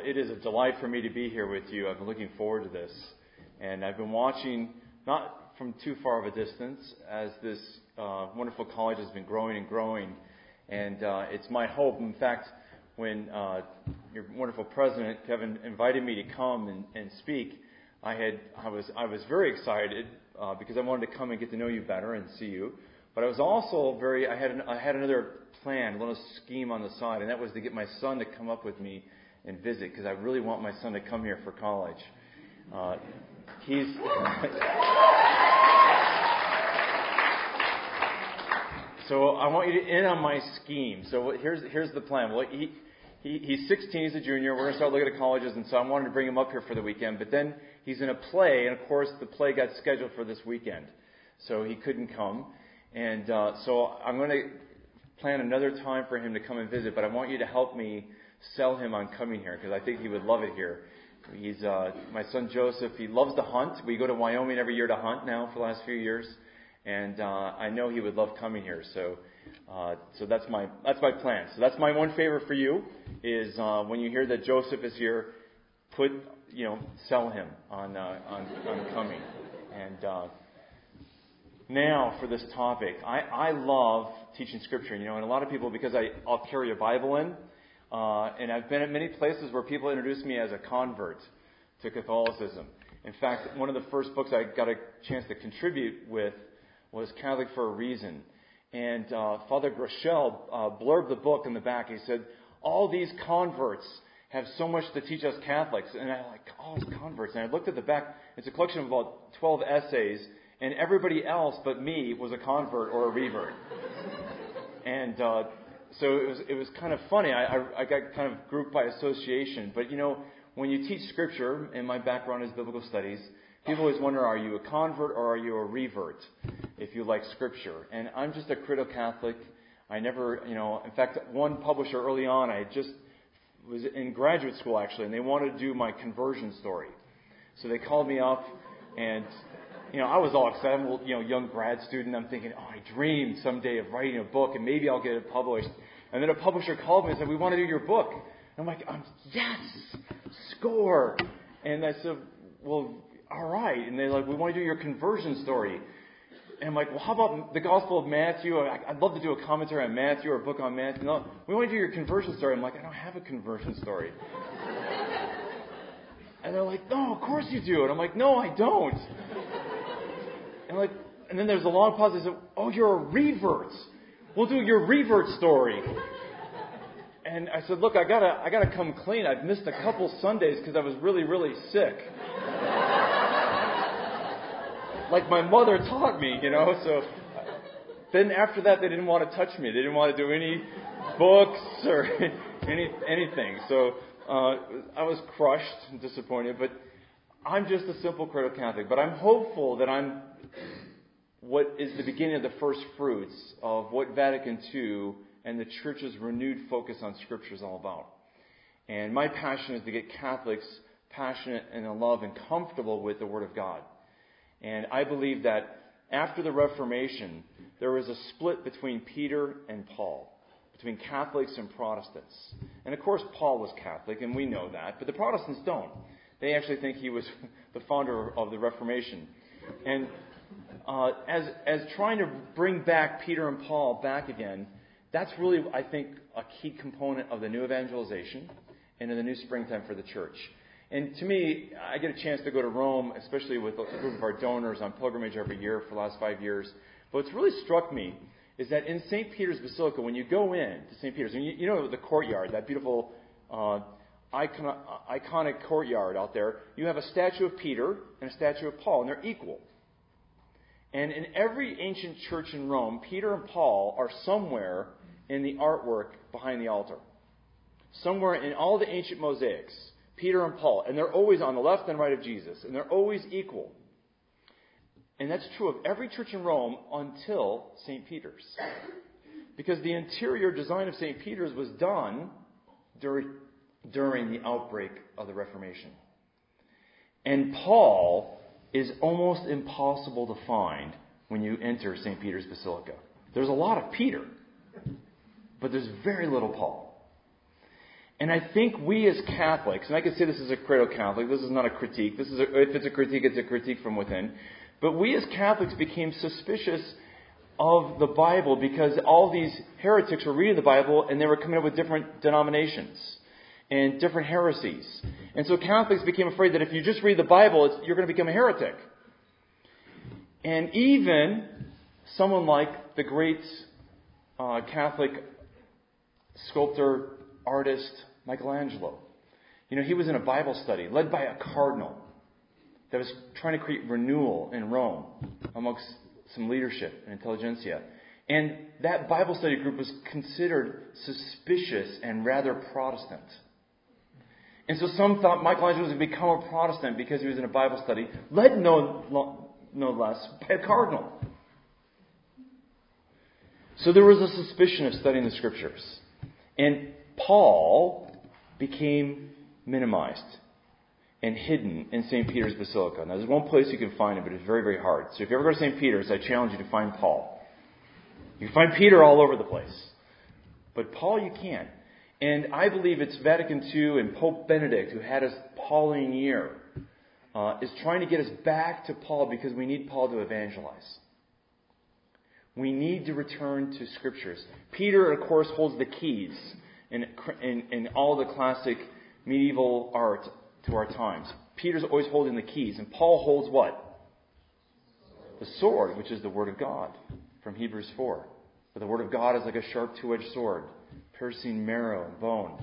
it is a delight for me to be here with you. I've been looking forward to this. And I've been watching, not from too far of a distance, as this wonderful college has been growing and growing. And it's my hope. In fact, when your wonderful president, Kevin, invited me to come and speak, I was very excited because I wanted to come and get to know you better and see you. But I was also I had another plan, a little scheme on the side, and that was to get my son to come up with me and visit, because I really want my son to come here for college. So I want you to in on my scheme. So here's the plan. Well, he's 16, he's a junior. We're going to start looking at colleges, and so I wanted to bring him up here for the weekend. But then he's in a play, and of course the play got scheduled for this weekend, so he couldn't come. And so I'm going to plan another time for him to come and visit, but I want you to help me sell him on coming here, because I think he would love it here. He's my son Joseph. He loves to hunt. We go to Wyoming every year to hunt now for the last few years, and I know he would love coming here. So that's my plan. So that's my one favor for you is when you hear that Joseph is here, sell him on coming. And now for this topic, I love teaching Scripture. And a lot of people, because I'll carry a Bible in. And I've been at many places where people introduced me as a convert to Catholicism. In fact, one of the first books I got a chance to contribute with was Catholic for a Reason. And Father Grishel blurbed the book in the back. He said, all these converts have so much to teach us Catholics. And I'm like, converts. And I looked at the back. It's a collection of about 12 essays. And everybody else but me was a convert or a revert. And so it was kind of funny. I got kind of grouped by association. But, when you teach Scripture, and my background is biblical studies, people always wonder, are you a convert or are you a revert if you like Scripture? And I'm just a critical Catholic. I never, in fact, one publisher early on, I just was in graduate school, actually, and they wanted to do my conversion story. So they called me up, and I was all excited. I'm a young grad student. I'm thinking, I dreamed someday of writing a book, and maybe I'll get it published. And then a publisher called me and said, we want to do your book. And I'm like, yes, score. And I said, well, all right. And they're like, we want to do your conversion story. And I'm like, well, how about the Gospel of Matthew? I'd love to do a commentary on Matthew or a book on Matthew. No, we want to do your conversion story. I'm like, I don't have a conversion story. And they're like, no, of course you do. And I'm like, no, I don't. And then there's a long pause. They said, oh, you're a revert. We'll do your revert story. And I said, look, I gotta come clean. I've missed a couple Sundays because I was really, really sick. Like my mother taught me, So then after that, they didn't want to touch me. They didn't want to do any books or anything. So I was crushed and disappointed. But I'm just a simple critical Catholic. But I'm hopeful that I'm what is the beginning of the first fruits of what Vatican II and the Church's renewed focus on Scripture is all about. And my passion is to get Catholics passionate and in love and comfortable with the Word of God. And I believe that after the Reformation, there was a split between Peter and Paul, between Catholics and Protestants. And of course, Paul was Catholic, and we know that, but the Protestants don't. They actually think he was the founder of the Reformation. And as trying to bring back Peter and Paul back again, that's really, I think, a key component of the new evangelization and in the new springtime for the church. And to me, I get a chance to go to Rome, especially with a group of our donors on pilgrimage every year for the last 5 years. But what's really struck me is that in St. Peter's Basilica, when you go in to St. Peter's, and you know the courtyard, that beautiful iconic courtyard out there, you have a statue of Peter and a statue of Paul, and they're equal. And in every ancient church in Rome, Peter and Paul are somewhere in the artwork behind the altar. Somewhere in all the ancient mosaics, Peter and Paul. And they're always on the left and right of Jesus. And they're always equal. And that's true of every church in Rome until St. Peter's. Because the interior design of St. Peter's was done during the outbreak of the Reformation. And Paul is almost impossible to find when you enter St. Peter's Basilica. There's a lot of Peter, but there's very little Paul. And I think we as Catholics, and I can say this as a credo Catholic, this is not a critique. If it's a critique, it's a critique from within. But we as Catholics became suspicious of the Bible because all these heretics were reading the Bible and they were coming up with different denominations and different heresies. And so Catholics became afraid that if you just read the Bible, you're going to become a heretic. And even someone like the great Catholic sculptor, artist, Michelangelo. He was in a Bible study led by a cardinal that was trying to create renewal in Rome amongst some leadership and intelligentsia. And that Bible study group was considered suspicious and rather Protestant. And so some thought Michelangelo was going to become a Protestant because he was in a Bible study, led no less by a cardinal. So there was a suspicion of studying the Scriptures. And Paul became minimized and hidden in St. Peter's Basilica. Now, there's one place you can find him, but it's very, very hard. So if you ever go to St. Peter's, I challenge you to find Paul. You can find Peter all over the place. But Paul, you can't. And I believe it's Vatican II and Pope Benedict, who had his Pauline year, is trying to get us back to Paul because we need Paul to evangelize. We need to return to Scriptures. Peter, of course, holds the keys in all the classic medieval art to our times. Peter's always holding the keys. And Paul holds what? The sword, which is the Word of God, from Hebrews 4. But the Word of God is like a sharp two-edged sword, piercing marrow and bone.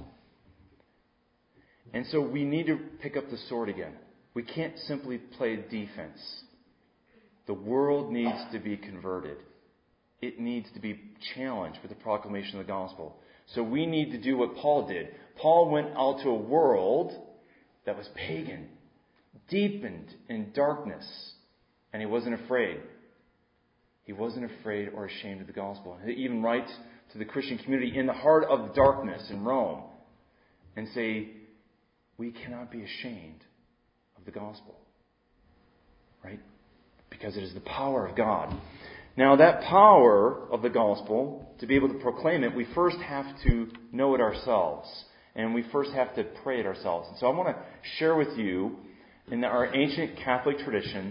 And so we need to pick up the sword again. We can't simply play defense. The world needs to be converted. It needs to be challenged with the proclamation of the gospel. So we need to do what Paul did. Paul went out to a world that was pagan, deepened in darkness, and he wasn't afraid. He wasn't afraid or ashamed of the gospel. He even writes to the Christian community in the heart of darkness in Rome and say, we cannot be ashamed of the gospel. Right? Because it is the power of God. Now, that power of the gospel, to be able to proclaim it, we first have to know it ourselves. And we first have to pray it ourselves. And so I want to share with you, in our ancient Catholic tradition,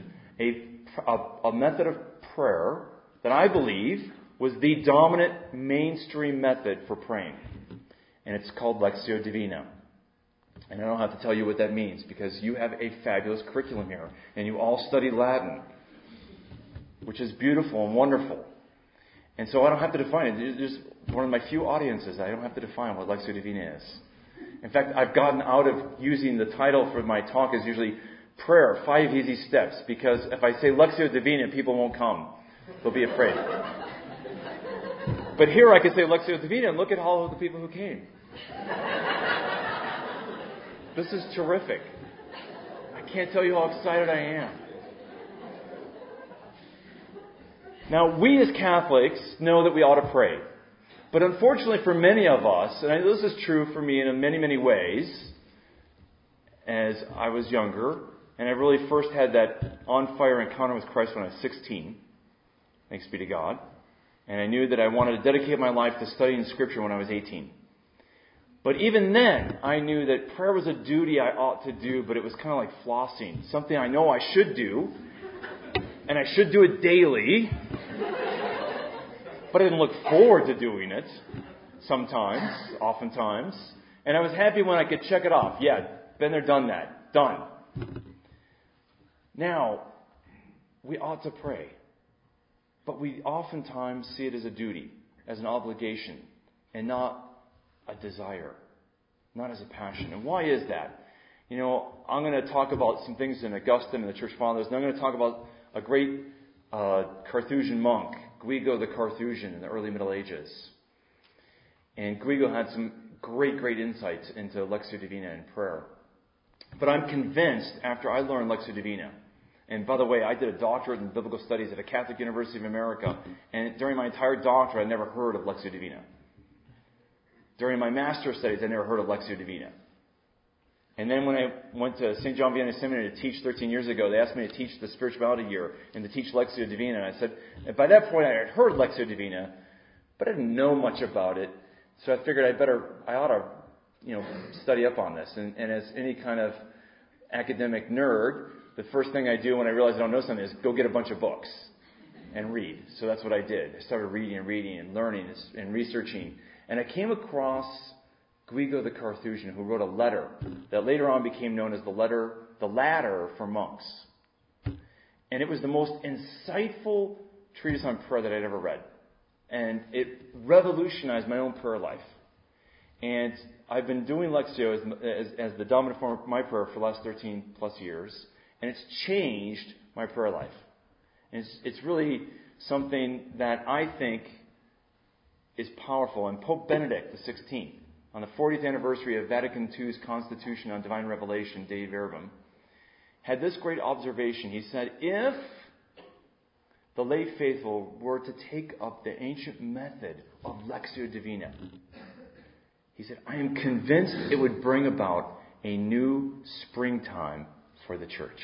a method of prayer that I believe was the dominant mainstream method for praying. And it's called Lectio Divina. And I don't have to tell you what that means, because you have a fabulous curriculum here. And you all study Latin, which is beautiful and wonderful. And so I don't have to define it. It's just one of my few audiences. I don't have to define what Lectio Divina is. In fact, I've gotten out of using the title for my talk as usually Prayer, 5 Easy Steps, because if I say Lectio Divina, people won't come. They'll be afraid. But here I can say Lectio Divina, and look at all of the people who came. This is terrific. I can't tell you how excited I am. Now, we as Catholics know that we ought to pray. But unfortunately for many of us, and this is true for me in many, many ways, as I was younger, and I really first had that on-fire encounter with Christ when I was 16, thanks be to God, and I knew that I wanted to dedicate my life to studying Scripture when I was 18. But even then, I knew that prayer was a duty I ought to do, but it was kind of like flossing, something I know I should do, and I should do it daily. But I didn't look forward to doing it sometimes, oftentimes. And I was happy when I could check it off. Yeah, been there, done that. Done. Now, we ought to pray. But we oftentimes see it as a duty, as an obligation, and not a desire, not as a passion. And why is that? I'm going to talk about some things in Augustine and the Church Fathers, and I'm going to talk about a great Carthusian monk, Guido the Carthusian, in the early Middle Ages. And Guido had some great, great insights into Lectio Divina and prayer. But I'm convinced, after I learned Lectio Divina, and by the way, I did a doctorate in biblical studies at a Catholic University of America, and during my entire doctorate, I never heard of Lectio Divina. During my master's studies, I never heard of Lectio Divina. And then when I went to St. John Vianney Seminary to teach 13 years ago, they asked me to teach the spirituality year and to teach Lectio Divina. And I said, and by that point I had heard Lectio Divina, but I didn't know much about it. So I figured I ought to study up on this. And as any kind of academic nerd, the first thing I do when I realize I don't know something is go get a bunch of books and read. So that's what I did. I started reading and learning and researching. And I came across Guido the Carthusian, who wrote a letter that later on became known as the Ladder for Monks. And it was the most insightful treatise on prayer that I'd ever read. And it revolutionized my own prayer life. And I've been doing Lectio as the dominant form of my prayer for the last 13 plus years. And it's changed my prayer life. And it's really something that I think is powerful. And Pope Benedict XVI, on the 40th anniversary of Vatican II's Constitution on Divine Revelation, Dei Verbum, had this great observation. He said, if the lay faithful were to take up the ancient method of Lectio Divina, he said, I am convinced it would bring about a new springtime for the church.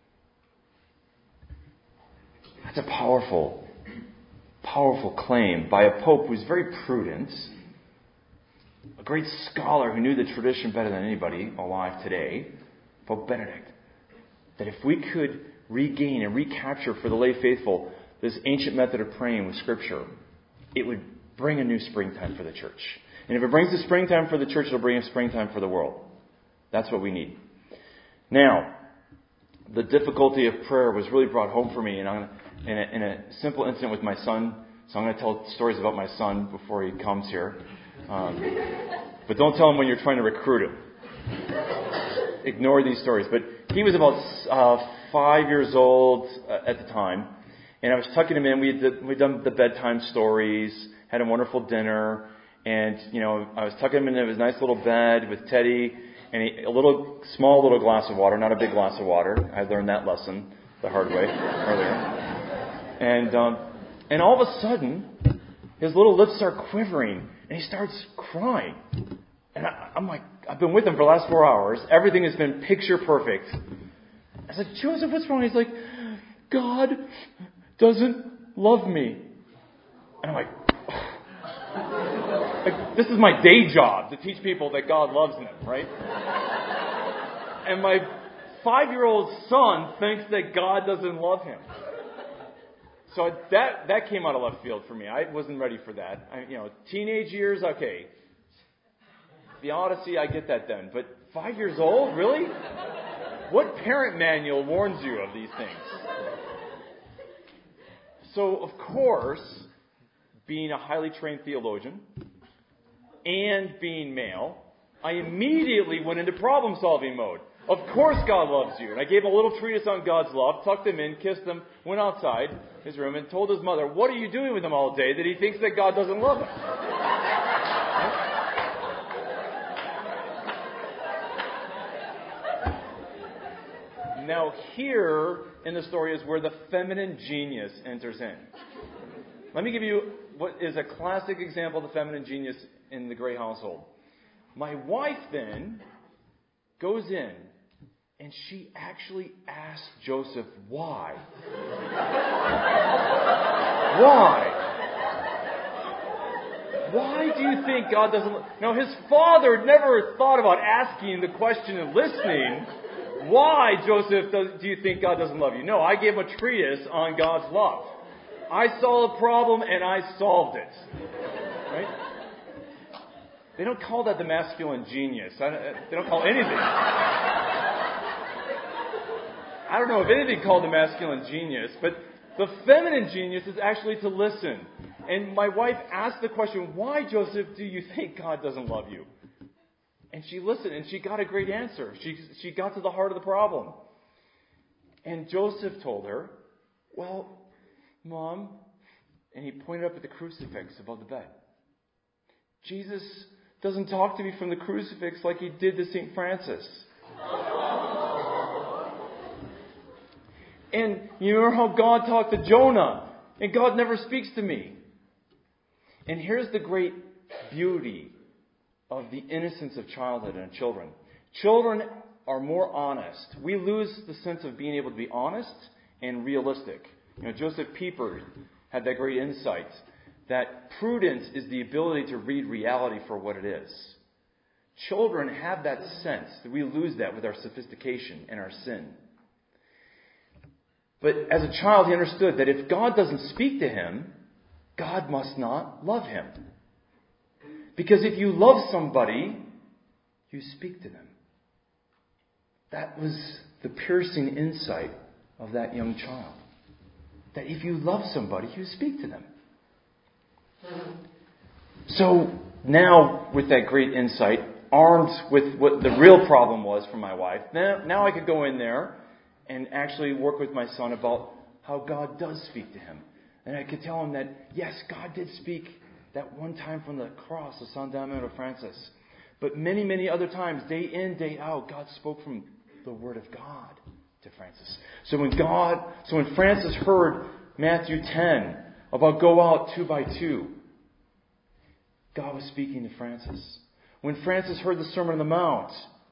That's a powerful, powerful claim by a pope who's very prudent, a great scholar who knew the tradition better than anybody alive today, Pope Benedict, that if we could regain and recapture for the lay faithful this ancient method of praying with Scripture, it would bring a new springtime for the church. And if it brings a springtime for the church, it'll bring a springtime for the world. That's what we need. Now, the difficulty of prayer was really brought home for me, and in a simple incident with my son. So I'm going to tell stories about my son before he comes here. But don't tell him when you're trying to recruit him. Ignore these stories. But he was about 5 years old at the time, and I was tucking him in. We'd done the bedtime stories, had a wonderful dinner, and I was tucking him into his nice little bed with Teddy and a small little glass of water, not a big glass of water. I learned that lesson the hard way earlier. And all of a sudden, his little lips start quivering, and he starts crying. And I'm like, I've been with him for the last 4 hours. Everything has been picture perfect. I said, Joseph, what's wrong? He's like, God doesn't love me. And I'm like, this is my day job, to teach people that God loves them, right? And my 5-year-old son thinks that God doesn't love him. So that came out of left field for me. I wasn't ready for that. Teenage years, okay. The Odyssey, I get that then. But 5 years old, really? What parent manual warns you of these things? So, of course, being a highly trained theologian and being male, I immediately went into problem-solving mode. Of course God loves you. And I gave him a little treatise on God's love, tucked him in, kissed him, went outside his room, and told his mother, what are you doing with him all day that he thinks that God doesn't love him? Now here in the story is where the feminine genius enters in. Let me give you what is a classic example of the feminine genius in the Gray household. My wife then goes in and she actually asks Joseph why. Why? Why do you think God doesn't love? Now his father never thought about asking the question and listening. Why, Joseph, do you think God doesn't love you? No, I gave him a treatise on God's love. I saw a problem and I solved it. Right? They don't call that the masculine genius. They don't call anything. I don't know if anything called the masculine genius, but the feminine genius is actually to listen. And my wife asked the question, why, Joseph, do you think God doesn't love you? And she listened, and she got a great answer. She got to the heart of the problem. And Joseph told her, well, Mom, and he pointed up at the crucifix above the bed. Jesus doesn't talk to me from the crucifix like he did to St. Francis. And you remember how God talked to Jonah, and God never speaks to me. And here's the great beauty of the innocence of childhood and children. Children are more honest. We lose the sense of being able to be honest and realistic. Joseph Pieper had that great insight that prudence is the ability to read reality for what it is. Children have that sense that we lose that with our sophistication and our sin. But as a child, he understood that if God doesn't speak to him, God must not love him. Because if you love somebody, you speak to them. That was the piercing insight of that young child. That if you love somebody, you speak to them. So now, with that great insight, armed with what the real problem was for my wife, now I could go in there and actually work with my son about how God does speak to him. And I could tell him that, yes, God did speak that one time from the cross of San Damiano de Francis. But many, many other times, day in, day out, God spoke from the Word of God to Francis. So when Francis heard Matthew 10 about go out 2 by 2, God was speaking to Francis. When Francis heard the Sermon on the Mount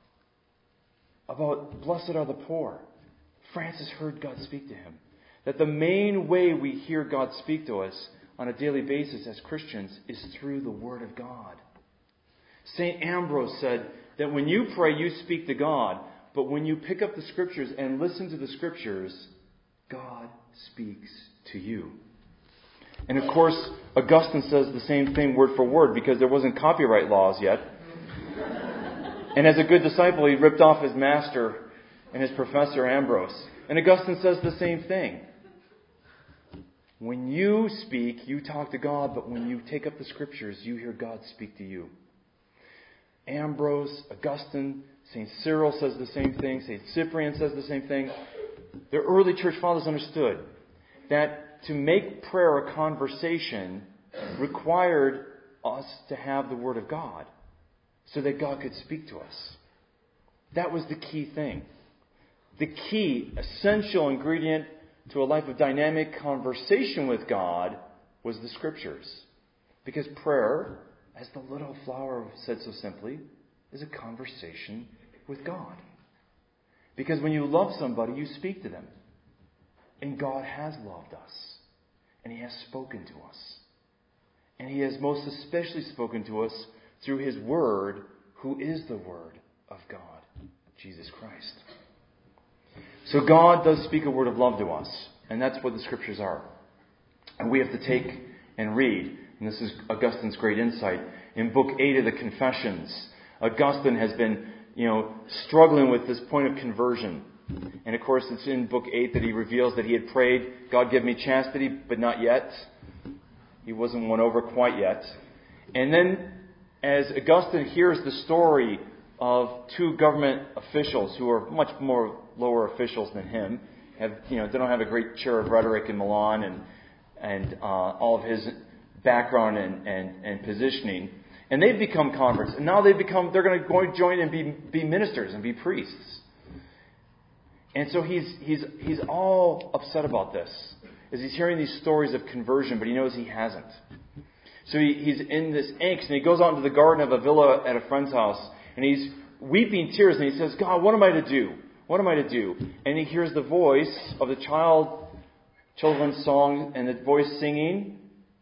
about blessed are the poor, Francis heard God speak to him. That the main way we hear God speak to us on a daily basis as Christians is through the Word of God. St. Ambrose said that when you pray, you speak to God, but when you pick up the Scriptures and listen to the Scriptures, God speaks to you. And of course, Augustine says the same thing word for word because there wasn't copyright laws yet. And as a good disciple, he ripped off his master and his professor Ambrose. And Augustine says the same thing. When you speak, you talk to God, but when you take up the Scriptures, you hear God speak to you. Ambrose, Augustine, St. Cyril says the same thing. St. Cyprian says the same thing. The early church fathers understood that to make prayer a conversation required us to have the Word of God so that God could speak to us. That was the key thing. The key, essential ingredient to a life of dynamic conversation with God was the Scriptures. Because prayer, as the little flower said so simply, is a conversation with God. Because when you love somebody, you speak to them. And God has loved us. And He has spoken to us. And He has most especially spoken to us through His Word, who is the Word of God, Jesus Christ. So God does speak a word of love to us. And that's what the Scriptures are. And we have to take and read. And this is Augustine's great insight. In Book 8 of the Confessions, Augustine has been, struggling with this point of conversion. And of course, it's in Book 8 that he reveals that he had prayed, God give me chastity, but not yet. He wasn't won over quite yet. And then, as Augustine hears the story of two government officials who are much more lower officials than him, they don't have a great chair of rhetoric in Milan and all of his background and positioning. And they've become converts. And now they're going to join and be ministers and be priests. And so he's all upset about this, as he's hearing these stories of conversion, but he knows he hasn't. So he's in this angst, and he goes out into the garden of a villa at a friend's house, and he's weeping tears, and he says, God, what am I to do? What am I to do? And he hears the voice of the children's song, and the voice singing,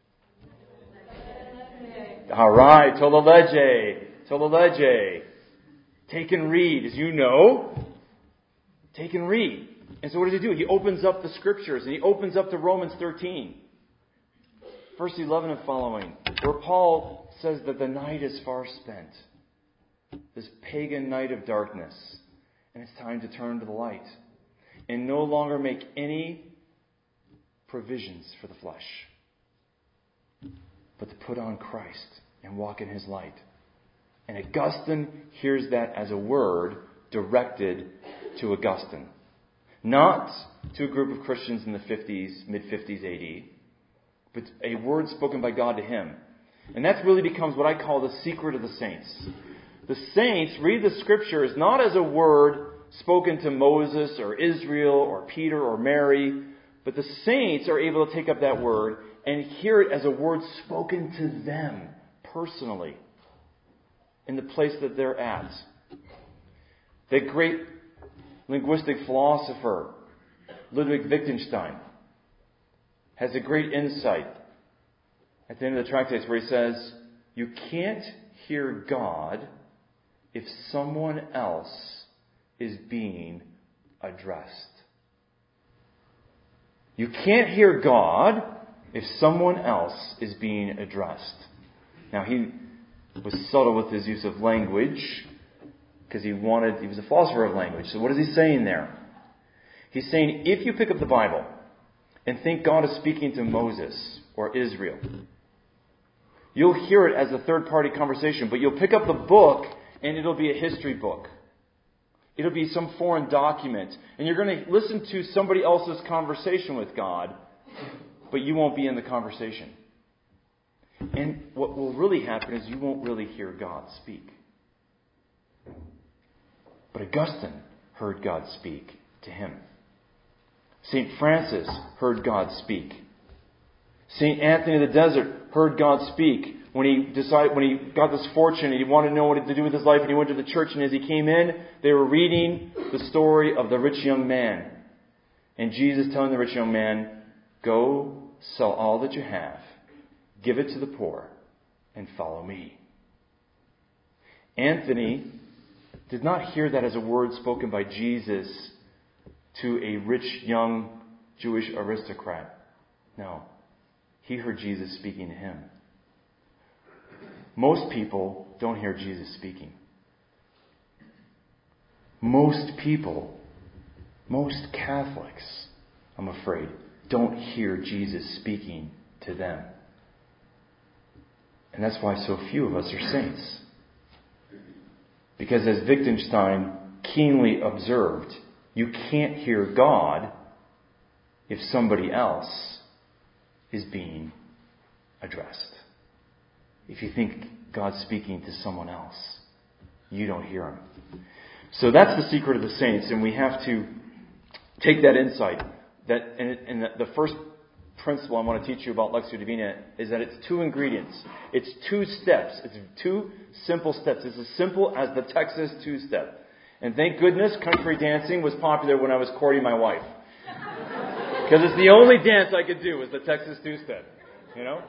all right, Tolle Lege. Take and read, as you know. Take and read. And so what does he do? He opens up the Scriptures, and he opens up to Romans 13. Verse 11 and following, where Paul says that the night is far spent. This pagan night of darkness. And it's time to turn to the light. And no longer make any provisions for the flesh. But to put on Christ and walk in His light. And Augustine hears that as a word directed to Augustine. Not to a group of Christians in the mid-50s AD, but a word spoken by God to him. And that really becomes what I call the secret of the saints. The saints read the Scriptures not as a word spoken to Moses or Israel or Peter or Mary, but the saints are able to take up that word and hear it as a word spoken to them personally in the place that they're at. The great linguistic philosopher Ludwig Wittgenstein has a great insight at the end of the tractates where he says, you can't hear God if someone else is being addressed. You can't hear God if someone else is being addressed. Now, he was subtle with his use of language because he was a philosopher of language. So what is he saying there? He's saying, if you pick up the Bible and think God is speaking to Moses or Israel, you'll hear it as a third-party conversation, but you'll pick up the book and it'll be a history book. It'll be some foreign document. And you're going to listen to somebody else's conversation with God, but you won't be in the conversation. And what will really happen is you won't really hear God speak. But Augustine heard God speak to him. St. Francis heard God speak. St. Anthony of the Desert heard God speak when he got this fortune and he wanted to know what to do with his life, and he went to the church, and as he came in, they were reading the story of the rich young man. And Jesus telling the rich young man, go sell all that you have, give it to the poor, and follow me. Anthony did not hear that as a word spoken by Jesus to a rich young Jewish aristocrat. No. He heard Jesus speaking to him. Most people don't hear Jesus speaking. Most people, most Catholics, I'm afraid, don't hear Jesus speaking to them. And that's why so few of us are saints. Because as Wittgenstein keenly observed, you can't hear God if somebody else is being addressed. If you think God's speaking to someone else, you don't hear Him. So that's the secret of the saints, and we have to take that insight. And the first principle I want to teach you about Lectio Divina is that it's 2 ingredients. It's 2 steps. It's 2 simple steps. It's as simple as the Texas 2-step. And thank goodness country dancing was popular when I was courting my wife. Because it's the only dance I could do was the Texas 2-step. You know?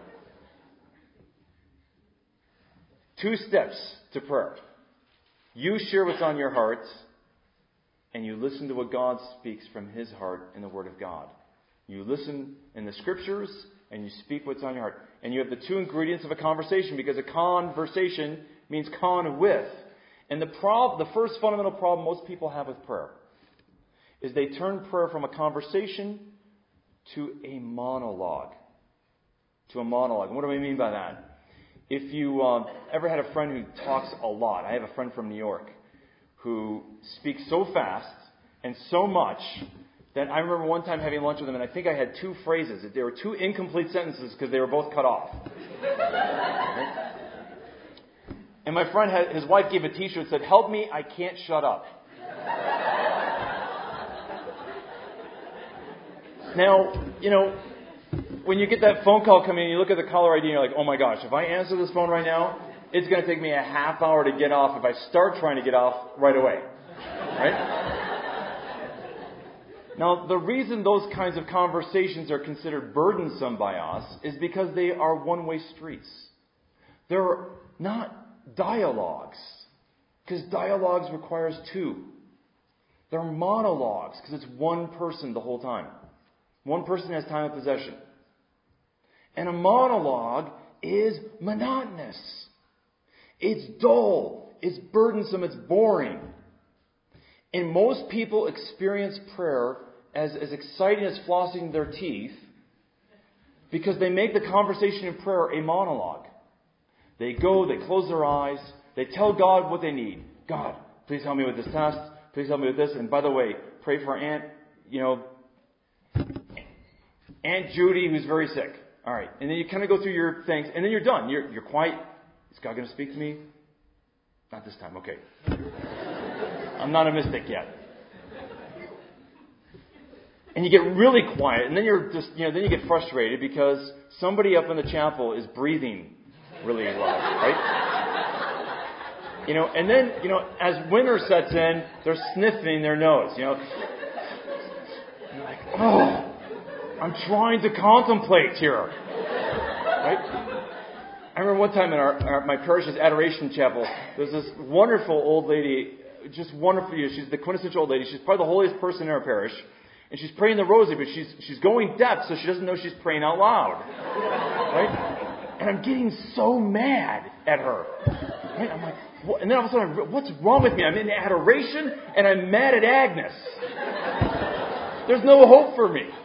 2 steps to prayer. You share what's on your heart, and you listen to what God speaks from His heart in the Word of God. You listen in the Scriptures, and you speak what's on your heart. And you have the 2 ingredients of a conversation, because a conversation means con with. And the first fundamental problem most people have with prayer is they turn prayer from a conversation to a monologue. And what do I mean by that? If you ever had a friend who talks a lot, I have a friend from New York who speaks so fast and so much that I remember one time having lunch with him, and I think I had 2 phrases. There were 2 incomplete sentences because they were both cut off. Right? And my friend, his wife gave a T-shirt that said, "Help me, I can't shut up." Now, when you get that phone call coming in, you look at the caller ID and you're like, oh my gosh, if I answer this phone right now, it's going to take me a half hour to get off if I start trying to get off right away. Right? Now, the reason those kinds of conversations are considered burdensome by us is because they are one-way streets. They're not dialogues, because dialogues requires 2. They're monologues, because it's one person the whole time. One person has time of possession. And a monologue is monotonous. It's dull. It's burdensome. It's boring. And most people experience prayer as exciting as flossing their teeth because they make the conversation in prayer a monologue. They go, they close their eyes, they tell God what they need. God, please help me with this test. Please help me with this. And by the way, pray for Aunt Judy, who's very sick. All right. And then you kind of go through your things, and then you're done. You're quiet. Is God going to speak to me? Not this time. Okay. I'm not a mystic yet. And you get really quiet, and then then you get frustrated because somebody up in the chapel is breathing really loud, right? And then, as winter sets in, they're sniffing their nose, And you're like, oh, I'm trying to contemplate here. Right? I remember one time in my parish's Adoration Chapel, there's this wonderful old lady, just wonderful. She's the quintessential old lady. She's probably the holiest person in our parish. And she's praying the rosary, but she's going deaf, so she doesn't know she's praying out loud. Right? And I'm getting so mad at her. Right? I'm like, what? And then all of a sudden, what's wrong with me? I'm in adoration, and I'm mad at Agnes. There's no hope for me.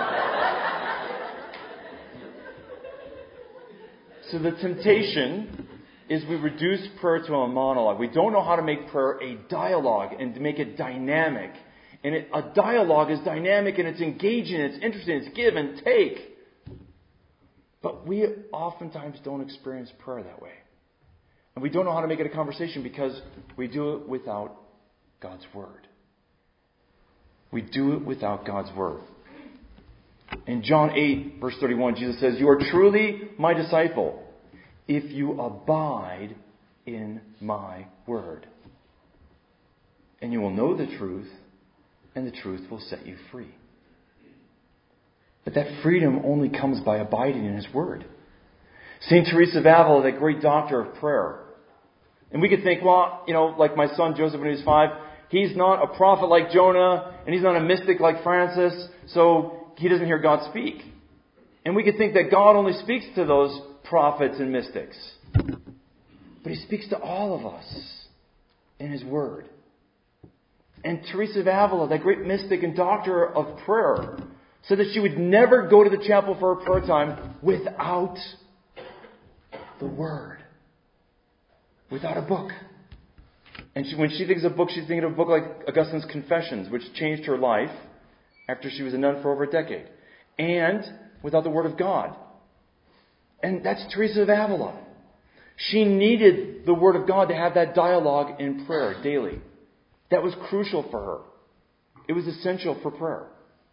So the temptation is we reduce prayer to a monologue. We don't know how to make prayer a dialogue and to make it dynamic. And a dialogue is dynamic and it's engaging, it's interesting, it's give and take. But we oftentimes don't experience prayer that way. And we don't know how to make it a conversation because we do it without God's Word. We do it without God's Word. In John 8, verse 31, Jesus says, "You are truly my disciple if you abide in my Word. And you will know the truth, and the truth will set you free." But that freedom only comes by abiding in His Word. St. Teresa of Avila, that great doctor of prayer. And we could think, well, like my son Joseph when he was 5, he's not a prophet like Jonah, and he's not a mystic like Francis, so he doesn't hear God speak. And we could think that God only speaks to those prophets and mystics. But He speaks to all of us in His Word. And Teresa of Avila, that great mystic and doctor of prayer, said that she would never go to the chapel for her prayer time without the Word. Without a book. And when she thinks of a book, she's thinking of a book like Augustine's Confessions, which changed her life after she was a nun for over a decade. And without the Word of God. And that's Teresa of Avila. She needed the Word of God to have that dialogue in prayer daily. That was crucial for her. It was essential for prayer.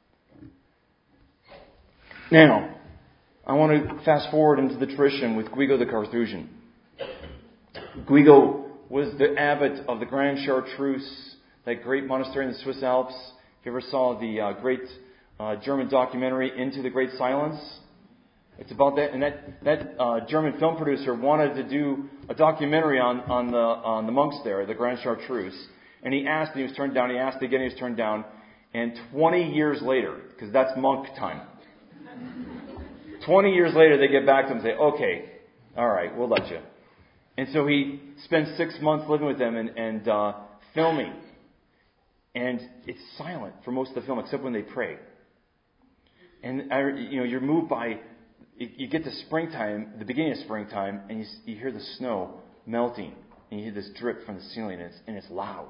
Now, I want to fast forward into the tradition with Guigo de Carthusian. Guigo was the abbot of the Grand Chartreuse, that great monastery in the Swiss Alps. If you ever saw the great German documentary Into the Great Silence, it's about that. And that German film producer wanted to do a documentary on the monks there, the Grand Chartreuse. And he asked, and he was turned down. He asked again, he was turned down. And 20 years later, because that's monk time, 20 years later they get back to him and say, "Okay, all right, we'll let you." And so he spends 6 months living with them and filming. And it's silent for most of the film, except when they pray. And you're moved by, you get to springtime, the beginning of springtime, and you hear the snow melting. And you hear this drip from the ceiling, and it's loud.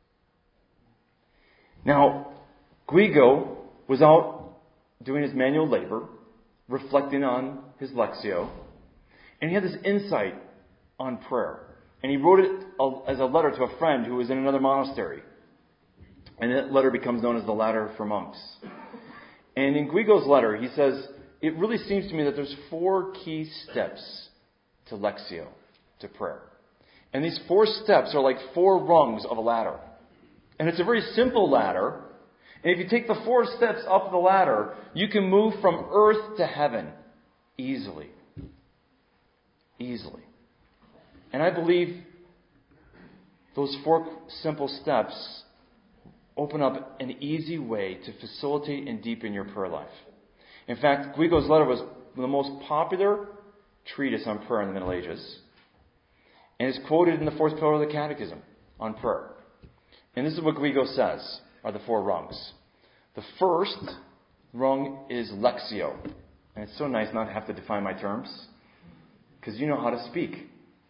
Now, Guigo was out doing his manual labor, reflecting on his Lectio, and he had this insight on prayer. And he wrote it as a letter to a friend who was in another monastery. And that letter becomes known as the Ladder for Monks. And in Guigo's letter, he says, "It really seems to me that there's 4 key steps to Lectio, to prayer. And these 4 steps are like 4 rungs of a ladder. And it's a very simple ladder. And if you take the 4 steps up the ladder, you can move from earth to heaven easily. Easily. And I believe those 4 simple steps open up an easy way to facilitate and deepen your prayer life. In fact, Guigo's letter was the most popular treatise on prayer in the Middle Ages. And is quoted in the 4th pillar of the Catechism on prayer. And this is what Guigo says are the 4 rungs. The first rung is Lectio. And it's so nice not to have to define my terms, because you know how to speak.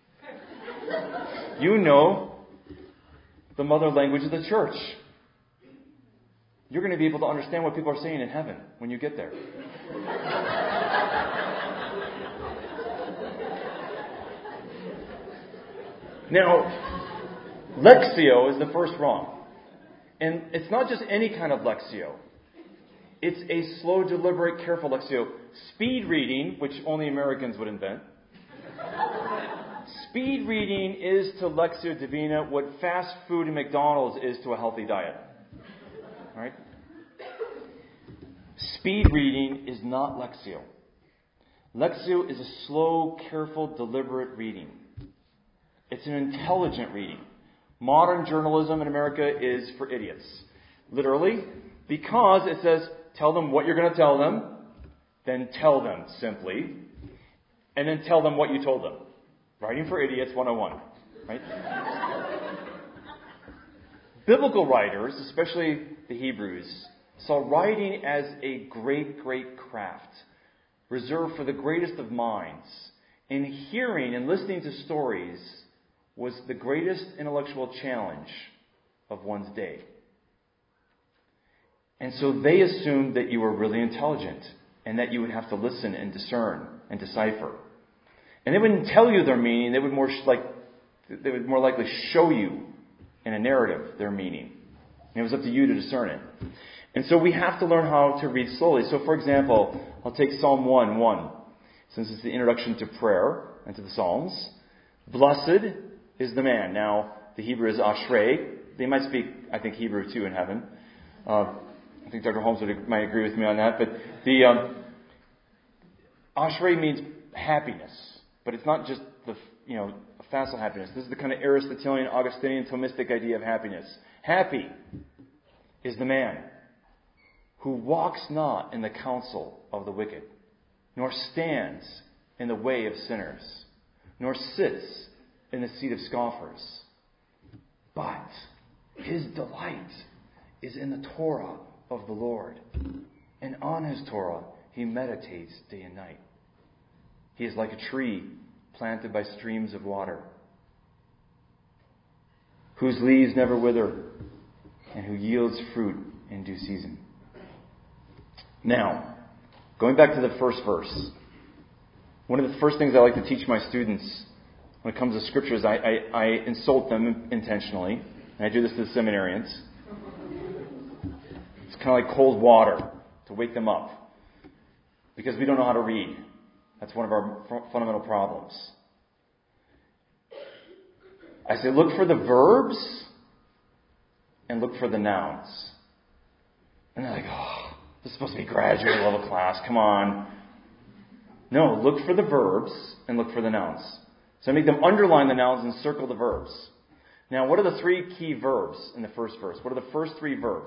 You know the mother language of the church. You're going to be able to understand what people are saying in heaven when you get there. Now, Lectio is the first rung. And it's not just any kind of Lectio. It's a slow, deliberate, careful Lectio. Speed reading, which only Americans would invent. Speed reading is to Lectio Divina what fast food in McDonald's is to a healthy diet. Right? Speed reading is not Lectio. Lectio is a slow, careful, deliberate reading. It's an intelligent reading. Modern journalism in America is for idiots. Literally, because it says, tell them what you're going to tell them, then tell them simply, and then tell them what you told them. Writing for Idiots 101. Right? Biblical writers, especially the Hebrews, saw writing as a great, great craft, reserved for the greatest of minds. And hearing and listening to stories was the greatest intellectual challenge of one's day. And so they assumed that you were really intelligent and that you would have to listen and discern and decipher. And they wouldn't tell you their meaning, they would more likely show you in a narrative their meaning. And it was up to you to discern it. And so we have to learn how to read slowly. So for example, I'll take Psalm 1:1, since it's the introduction to prayer and to the Psalms. Blessed is the man. Now, the Hebrew is Ashrei. They might speak, I think, Hebrew too in heaven. I think Dr. Holmes might agree with me on that. But the Ashrei means happiness. But it's not just a facile happiness. This is the kind of Aristotelian, Augustinian, Thomistic idea of happiness. Happy is the man who walks not in the counsel of the wicked, nor stands in the way of sinners, nor sits in the seat of scoffers. But his delight is in the Torah of the Lord, and on his Torah he meditates day and night. He is like a tree planted by streams of water, whose leaves never wither, and who yields fruit in due season. Now, going back to the first verse, one of the first things I like to teach my students when it comes to Scripture is I insult them intentionally, and I do this to the seminarians. It's kind of like cold water to wake them up, because we don't know how to read. That's one of our fundamental problems. I say, look for the verbs and look for the nouns. And they're like, oh, this is supposed to be graduate level class. Come on. No, look for the verbs and look for the nouns. So I make them underline the nouns and circle the verbs. Now, what are the three key verbs in the first verse? What are the first three verbs?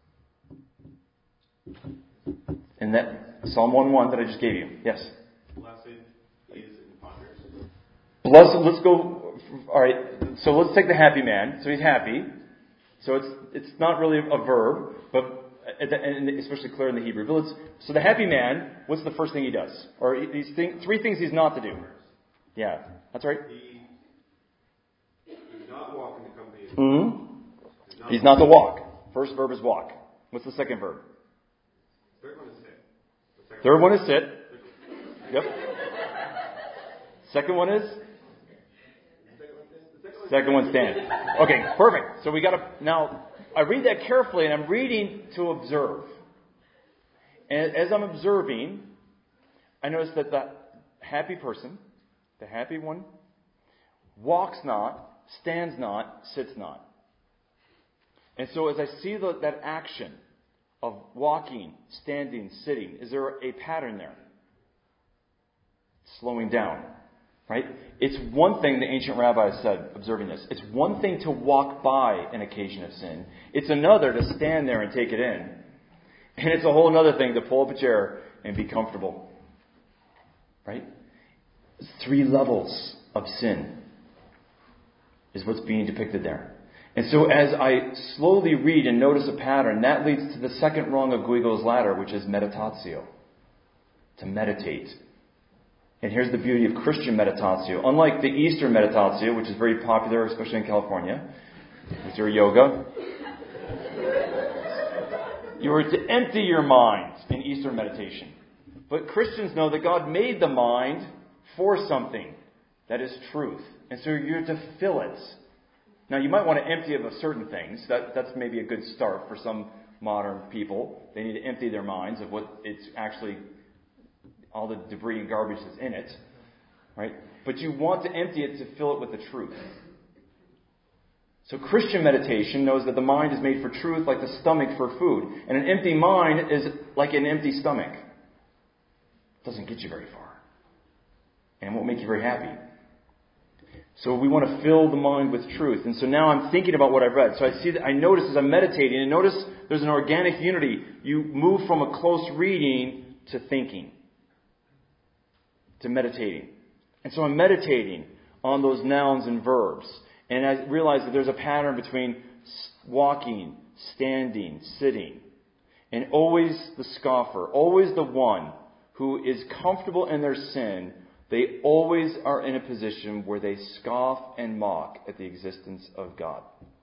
In that Psalm 1:1 that I just gave you. Yes? Blessed is and ponders. Blessed, let's go. All right, so let's take the happy man. So he's happy. So it's not really a verb, but and especially clear in the Hebrew. But so the happy man, what's the first thing he does? Or three things he's not to do. Yeah, that's right. He does not walk in the company of Mm-hmm. He's not to walk. First verb is walk. What's the second verb? Third one is sit. Third one is sit. Yep. Second one is? Second one stand. Okay, perfect. So we got to, now, I read that carefully and I'm reading to observe. And as I'm observing, I notice that the happy person, the happy one, walks not, stands not, sits not. And so as I see that action of walking, standing, sitting, is there a pattern there? Slowing down. Right? It's one thing, the ancient rabbis said, observing this, it's one thing to walk by an occasion of sin. It's another to stand there and take it in. And it's a whole other thing to pull up a chair and be comfortable. Right? It's 3 levels of sin is what's being depicted there. And so as I slowly read and notice a pattern, that leads to the second rung of Guigo's ladder, which is meditatio. To meditate. And here's the beauty of Christian meditatio. Unlike the Eastern meditatio, which is very popular, especially in California, with your yoga, you are to empty your mind in Eastern meditation. But Christians know that God made the mind for something that is truth. And so you're to fill it. Now, you might want to empty it of certain things. That's maybe a good start for some modern people. They need to empty their minds of what it's actually, all the debris and garbage that's in it. Right? But you want to empty it to fill it with the truth. So Christian meditation knows that the mind is made for truth like the stomach for food. And an empty mind is like an empty stomach. It doesn't get you very far. and won't make you very happy. So we want to fill the mind with truth. And so now I'm thinking about what I've read. So I notice as I'm meditating, and notice there's an organic unity. You move from a close reading to thinking, to meditating. And so I'm meditating on those nouns and verbs. And I realize that there's a pattern between walking, standing, sitting. And always the scoffer, always the one who is comfortable in their sin, they always are in a position where they scoff and mock at the existence of God.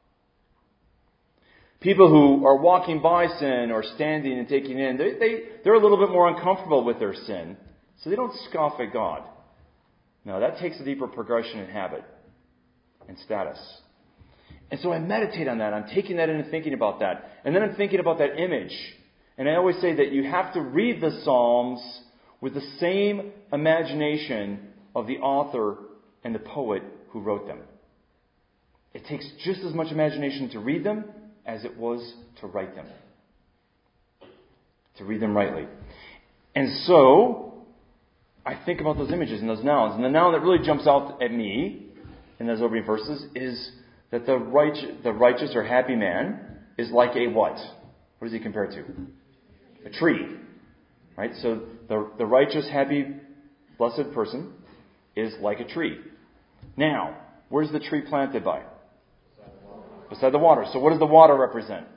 People who are walking by sin or standing and taking in, they're a little bit more uncomfortable with their sin, so they don't scoff at God. No, that takes a deeper progression in habit and status. And so I meditate on that. I'm taking that in and thinking about that. And then I'm thinking about that image. And I always say that you have to read the Psalms with the same imagination of the author and the poet who wrote them. It takes just as much imagination to read them as it was to write them. To read them rightly. And so, I think about those images and those nouns. And the noun that really jumps out at me in those opening verses is that the righteous or happy man is like a what? What is he compared to? A tree. Right? So the righteous, happy, blessed person is like a tree. Now, where's the tree planted by? Beside the water. So what does the water represent?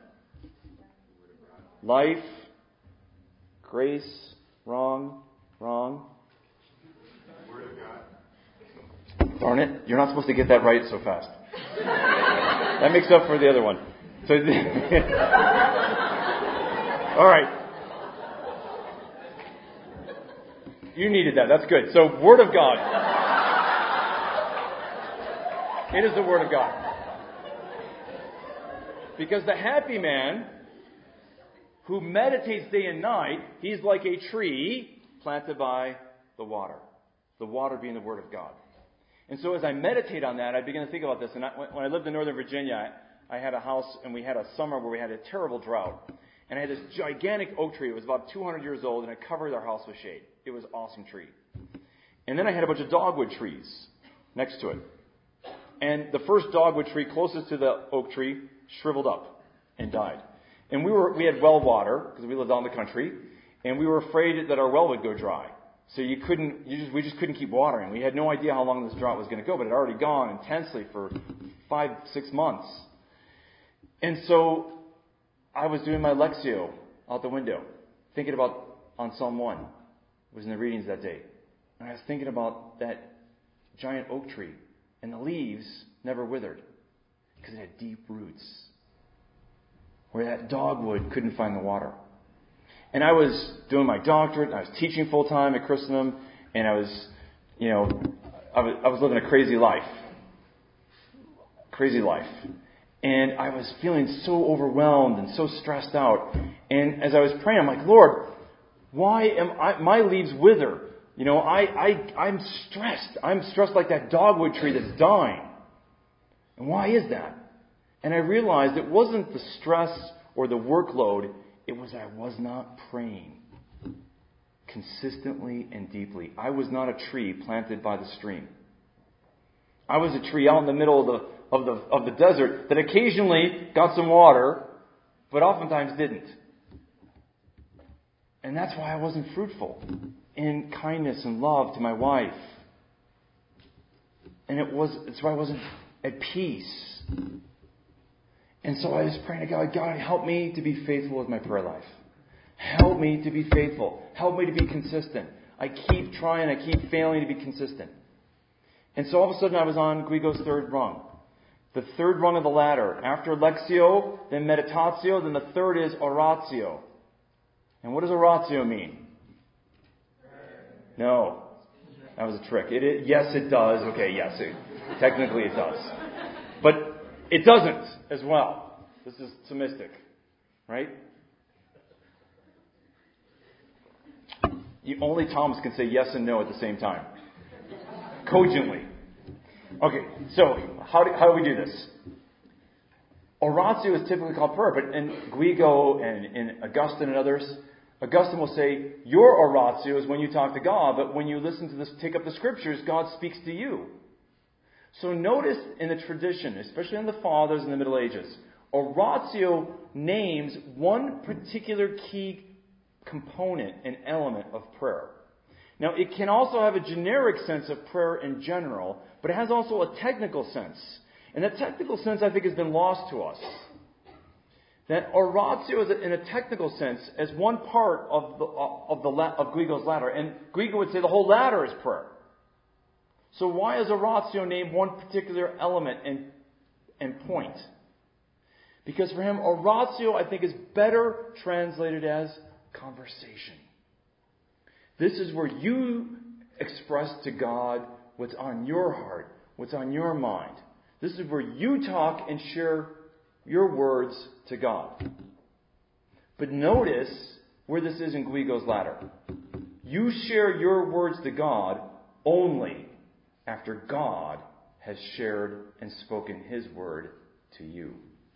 Life, grace, wrong. Word of God. Darn it, you're not supposed to get that right so fast. That makes up for the other one. So, all right. You needed that. That's good. So, Word of God. It is the Word of God. Because the happy man who meditates day and night, he's like a tree planted by the water. The water being the Word of God. And so as I meditate on that, I begin to think about this. And when I lived in Northern Virginia, I had a house and we had a summer where we had a terrible drought. And I had this gigantic oak tree. It was about 200 years old, and it covered our house with shade. It was an awesome tree. And then I had a bunch of dogwood trees next to it. And the first dogwood tree closest to the oak tree shriveled up and died. And we had well water, because we lived out in the country, and we were afraid that our well would go dry. So we just couldn't keep watering. We had no idea how long this drought was going to go, but it had already gone intensely for 5-6 months. And so I was doing my Lectio out the window, thinking about on Psalm 1. It was in the readings that day. And I was thinking about that giant oak tree, and the leaves never withered because it had deep roots, where that dogwood couldn't find the water. And I was doing my doctorate, and I was teaching full time at Christendom, and I was living a crazy life. And I was feeling so overwhelmed and so stressed out. And as I was praying, I'm like, Lord, why my leaves wither? I'm stressed. I'm stressed like that dogwood tree that's dying. And why is that? And I realized it wasn't the stress or the workload. It was I was not praying consistently and deeply. I was not a tree planted by the stream. I was a tree out in the middle of the desert that occasionally got some water, but oftentimes didn't. And that's why I wasn't fruitful in kindness and love to my wife. And it's why I wasn't at peace. And so I was praying to God, God, help me to be faithful with my prayer life. Help me to be faithful. Help me to be consistent. I keep trying, I keep failing to be consistent. And so all of a sudden I was on Guigo's third rung. The third rung of the ladder. After Lectio, then Meditatio, then the third is Oratio. And what does Oratio mean? No. That was a trick. Yes, it does. Okay, yes. Technically it does. But it doesn't as well. This is Thomistic. Right? Only Thomas can say yes and no at the same time. Cogently. Okay, so how do we do this? Oratio is typically called prayer, but in Guigo and in Augustine and others, Augustine will say, your oratio is when you talk to God, but when you listen to this, take up the Scriptures, God speaks to you. So notice in the tradition, especially in the Fathers in the Middle Ages, oratio names one particular key component and element of prayer. Now, it can also have a generic sense of prayer in general, but it has also a technical sense. And that technical sense, I think, has been lost to us. That oratio is, in a technical sense, as one part of Guigo's ladder. And Guigo would say the whole ladder is prayer. So why is oratio named one particular element and point? Because for him, oratio, I think, is better translated as conversation. This is where you express to God what's on your heart, what's on your mind. This is where you talk and share your words to God. But notice where this is in Guigo's ladder. You share your words to God only after God has shared and spoken His word to you.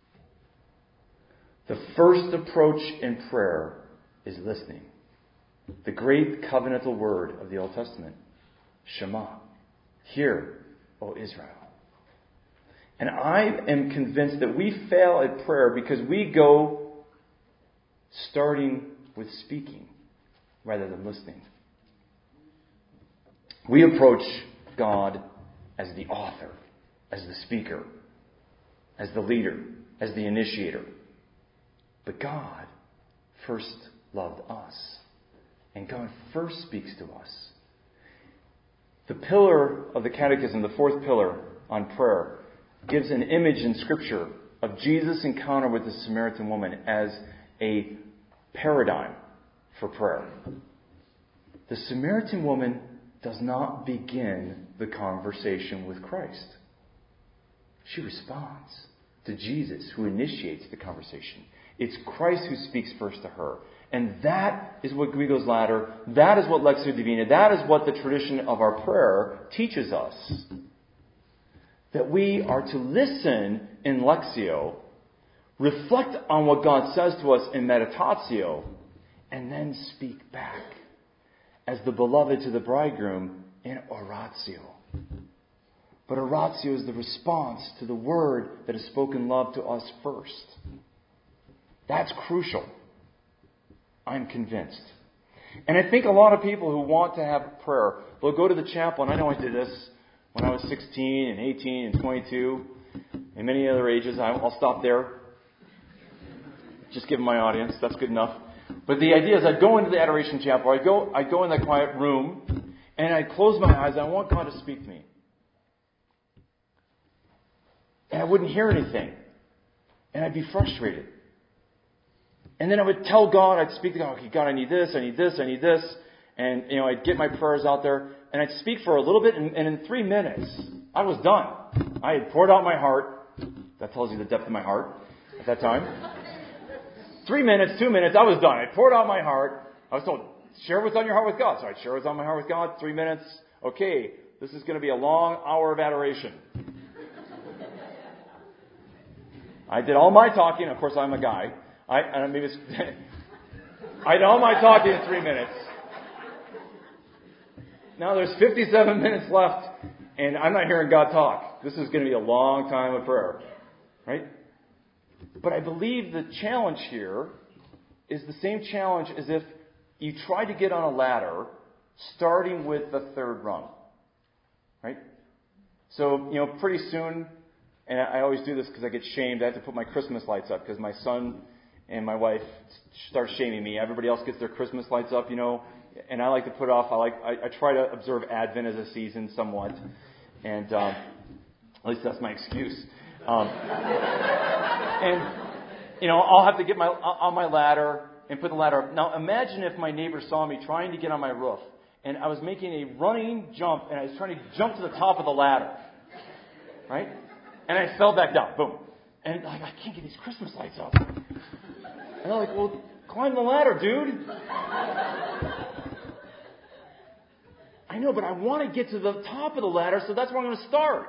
The first approach in prayer is listening. The great covenantal word of the Old Testament, Shema. Hear, O Israel. And I am convinced that we fail at prayer because we go starting with speaking rather than listening. We approach God as the author, as the speaker, as the leader, as the initiator. But God first loved us. And God first speaks to us. The pillar of the Catechism, the fourth pillar on prayer, gives an image in Scripture of Jesus' encounter with the Samaritan woman as a paradigm for prayer. The Samaritan woman does not begin the conversation with Christ. She responds to Jesus, who initiates the conversation. It's Christ who speaks first to her. And that is what Guigo's ladder, that is what Lectio Divina, that is what the tradition of our prayer teaches us. That we are to listen in Lectio, reflect on what God says to us in Meditatio, and then speak back as the beloved to the bridegroom in Oratio. But Oratio is the response to the word that has spoken love to us first. That's crucial. I'm convinced. And I think a lot of people who want to have prayer, they'll go to the chapel, and I know I did this when I was 16 and 18 and 22 and many other ages. I'll stop there. Just give my audience. That's good enough. But the idea is I'd go into the adoration chapel. I'd go in that quiet room, and I'd close my eyes. I want God to speak to me. And I wouldn't hear anything. And I'd be frustrated. And then I would tell God, I'd speak to God, okay, God, I need this, I need this, I need this. And, I'd get my prayers out there. And I'd speak for a little bit, and in 3 minutes, I was done. I had poured out my heart. That tells you the depth of my heart at that time. 3 minutes, 2 minutes, I was done. I poured out my heart. I was told, share what's on your heart with God. So I'd share what's on my heart with God. 3 minutes. Okay, this is going to be a long hour of adoration. I did all my talking. Of course, I'm a guy. I did all my talking in 3 minutes. Now there's 57 minutes left, and I'm not hearing God talk. This is going to be a long time of prayer. Right? But I believe the challenge here is the same challenge as if you try to get on a ladder starting with the third rung. Right? So, pretty soon, and I always do this because I get shamed, I have to put my Christmas lights up because my son and my wife start shaming me. Everybody else gets their Christmas lights up, and I like to put off. I try to observe Advent as a season somewhat, and at least that's my excuse. And I'll have to get on my ladder and put the ladder up. Now imagine if my neighbor saw me trying to get on my roof, and I was making a running jump, and I was trying to jump to the top of the ladder, right? And I fell back down, boom. And I can't get these Christmas lights up. And they're like, well, climb the ladder, dude. I know, but I want to get to the top of the ladder, so that's where I'm going to start.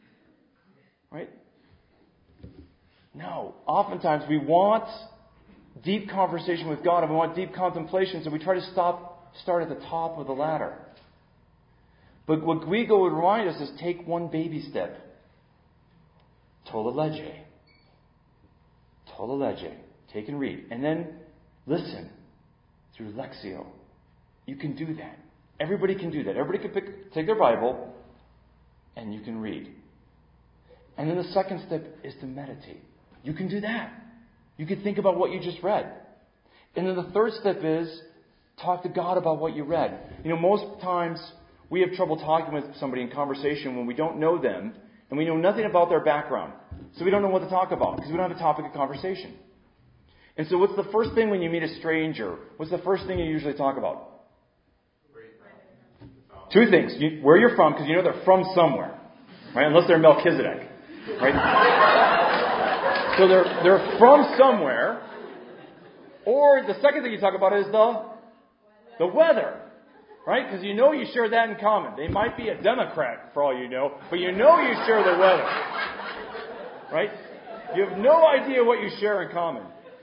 Right? No. Oftentimes we want deep conversation with God and we want deep contemplation, so we try to start at the top of the ladder. But what Guigo would remind us is take one baby step. Tolle lege. Tolle lege. Take and read. And then listen through Lectio. You can do that. Everybody can do that. Everybody can take their Bible and you can read. And then the second step is to meditate. You can do that. You can think about what you just read. And then the third step is talk to God about what you read. Most times we have trouble talking with somebody in conversation when we don't know them and we know nothing about their background. So we don't know what to talk about because we don't have a topic of conversation. And so what's the first thing when you meet a stranger? What's the first thing you usually talk about? Two things. Where you're from, because they're from somewhere. Right? Unless they're Melchizedek. Right? So they're from somewhere. Or the second thing you talk about is the weather. Right? Because you share that in common. They might be a Democrat for all you know, but you share the weather. Right? You have no idea what you share in common.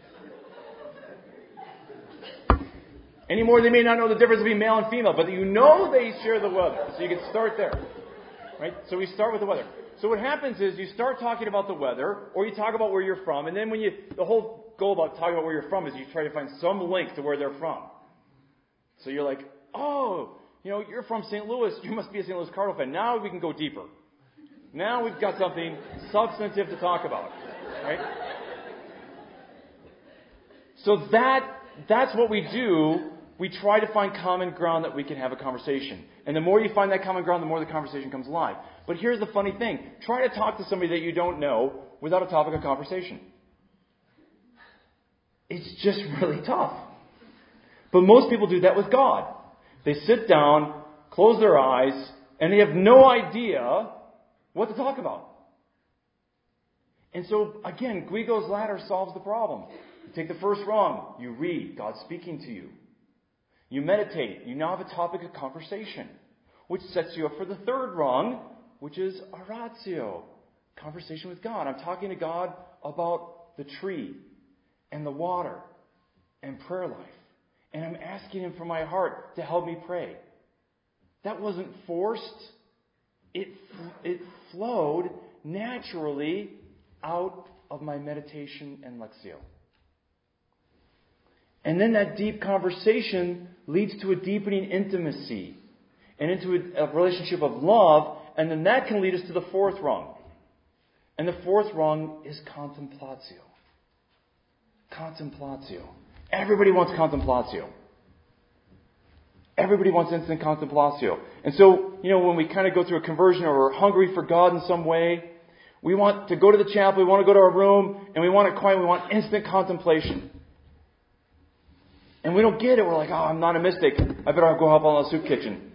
Anymore, they may not know the difference between male and female, but they share the weather. So you can start there. Right? So we start with the weather. So what happens is you start talking about the weather, or you talk about where you're from, and then the whole goal about talking about where you're from is you try to find some link to where they're from. So you're like, oh, you're from St. Louis. You must be a St. Louis Cardinal fan. Now we can go deeper. Now we've got something substantive to talk about. Right? So that's what we do. We try to find common ground that we can have a conversation. And the more you find that common ground, the more the conversation comes alive. But here's the funny thing. Try to talk to somebody that you don't know without a topic of conversation. It's just really tough. But most people do that with God. They sit down, close their eyes, and they have no idea what to talk about. And so, again, Guigo's ladder solves the problem. You take the first rung. You read. God's speaking to you. You meditate. You now have a topic of conversation, which sets you up for the third rung, which is oratio, conversation with God. I'm talking to God about the tree and the water and prayer life. And I'm asking Him from my heart to help me pray. That wasn't forced. It flowed naturally out of my meditation and Lectio. And then that deep conversation leads to a deepening intimacy and into a relationship of love. And then that can lead us to the fourth rung. And the fourth rung is contemplatio. Contemplatio. Everybody wants contemplatio. Everybody wants instant contemplatio. And so, when we kind of go through a conversion or we're hungry for God in some way, we want to go to the chapel, we want to go to our room, and we want it quiet, we want instant contemplation. And we don't get it. We're like, oh, I'm not a mystic. I better go help out in the soup kitchen.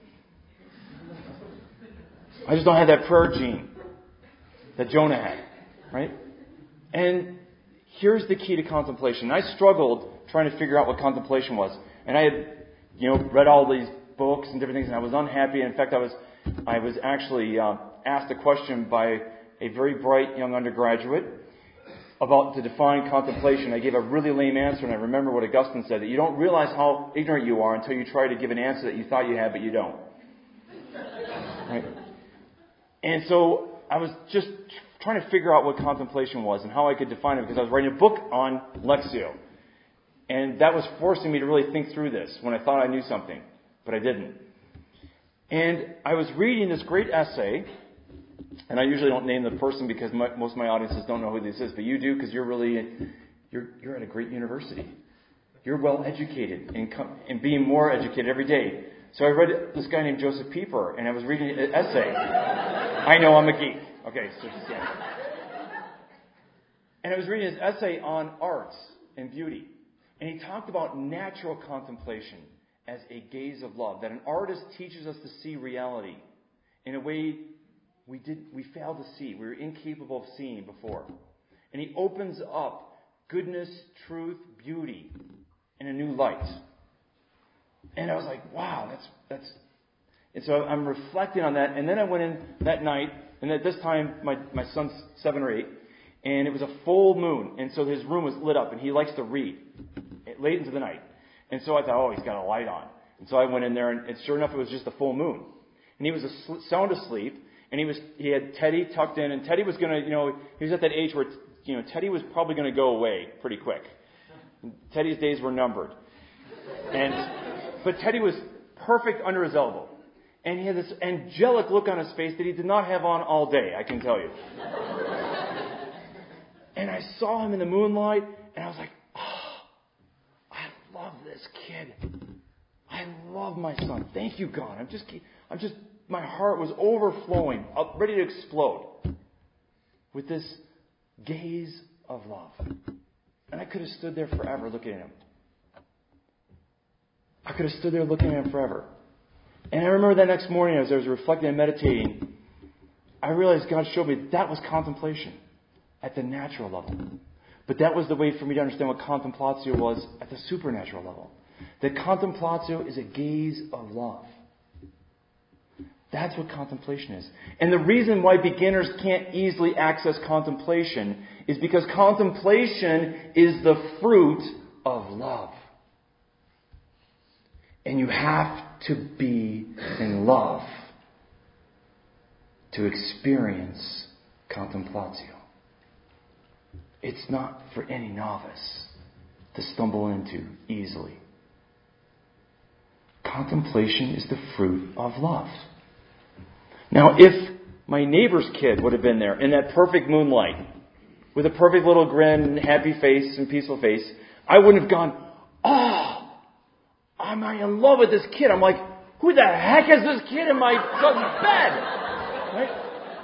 I just don't have that prayer gene that Jonah had. Right? And here's the key to contemplation. I struggled trying to figure out what contemplation was. And I had, read all these books and different things, and I was unhappy. In fact, I was actually asked a question by a very bright young undergraduate about to define contemplation. I gave a really lame answer, and I remember what Augustine said, that you don't realize how ignorant you are until you try to give an answer that you thought you had, but you don't. Right? And so I was just trying to figure out what contemplation was and how I could define it, because I was writing a book on Lectio. And that was forcing me to really think through this when I thought I knew something, but I didn't. And I was reading this great essay, and I usually don't name the person because most of my audiences don't know who this is, but you do, because you're at a great university. You're well educated and being more educated every day. So I read this guy named Joseph Pieper, and I was reading an essay. I know, I'm a geek. Okay, so just yeah. And I was reading his essay on arts and beauty. And he talked about natural contemplation as a gaze of love. That an artist teaches us to see reality in a way we failed to see. We were incapable of seeing before. And he opens up goodness, truth, beauty in a new light. And I was like, wow, that's... And so I'm reflecting on that. And then I went in that night, and at this time, my son's 7 or 8, And it was a full moon. And so his room was lit up, and he likes to read late into the night. And so I thought, oh, he's got a light on. And so I went in there, and sure enough, it was just a full moon. And he was sound asleep, and he had Teddy tucked in, and Teddy was going to, he was at that age where, Teddy was probably going to go away pretty quick. Teddy's days were numbered. But Teddy was perfect under his elbow. And he had this angelic look on his face that he did not have on all day, I can tell you. And I saw him in the moonlight, and I was like, oh, I love this kid. I love my son. Thank you, God. My heart was overflowing, ready to explode with this gaze of love. And I could have stood there forever looking at him. I could have stood there looking at him forever. And I remember that next morning as I was reflecting and meditating, I realized God showed me that was contemplation at the natural level. But that was the way for me to understand what contemplatio was at the supernatural level. That contemplatio is a gaze of love. That's what contemplation is. And the reason why beginners can't easily access contemplation is because contemplation is the fruit of love. And you have to be in love to experience contemplatio. It's not for any novice to stumble into easily. Contemplation is the fruit of love. Now, if my neighbor's kid would have been there in that perfect moonlight, with a perfect little grin, happy face, and peaceful face, I wouldn't have gone, oh, am I in love with this kid? I'm like, who the heck is this kid in my son's bed? Right?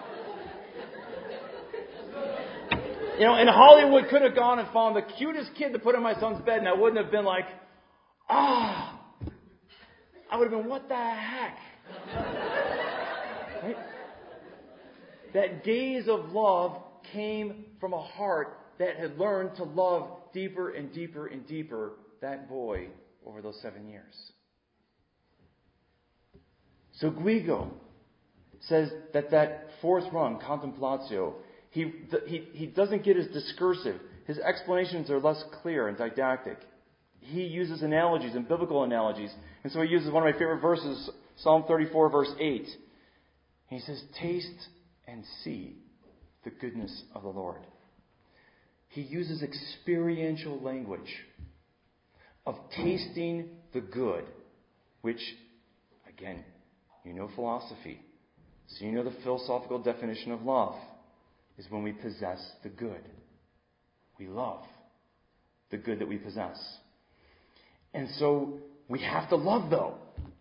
And Hollywood could have gone and found the cutest kid to put in my son's bed, and I wouldn't have been like, I would have been, what the heck? Right? That gaze of love came from a heart that had learned to love deeper and deeper and deeper that boy over those 7 years. So Guigo says that fourth rung, contemplatio, he doesn't get as discursive. His explanations are less clear and didactic. He uses analogies and biblical analogies. And so he uses one of my favorite verses, Psalm 34, verse 8. He says, taste and see the goodness of the Lord. He uses experiential language of tasting the good, which, again, philosophy. So the philosophical definition of love is when we possess the good. We love the good that we possess. And so we have to love, though.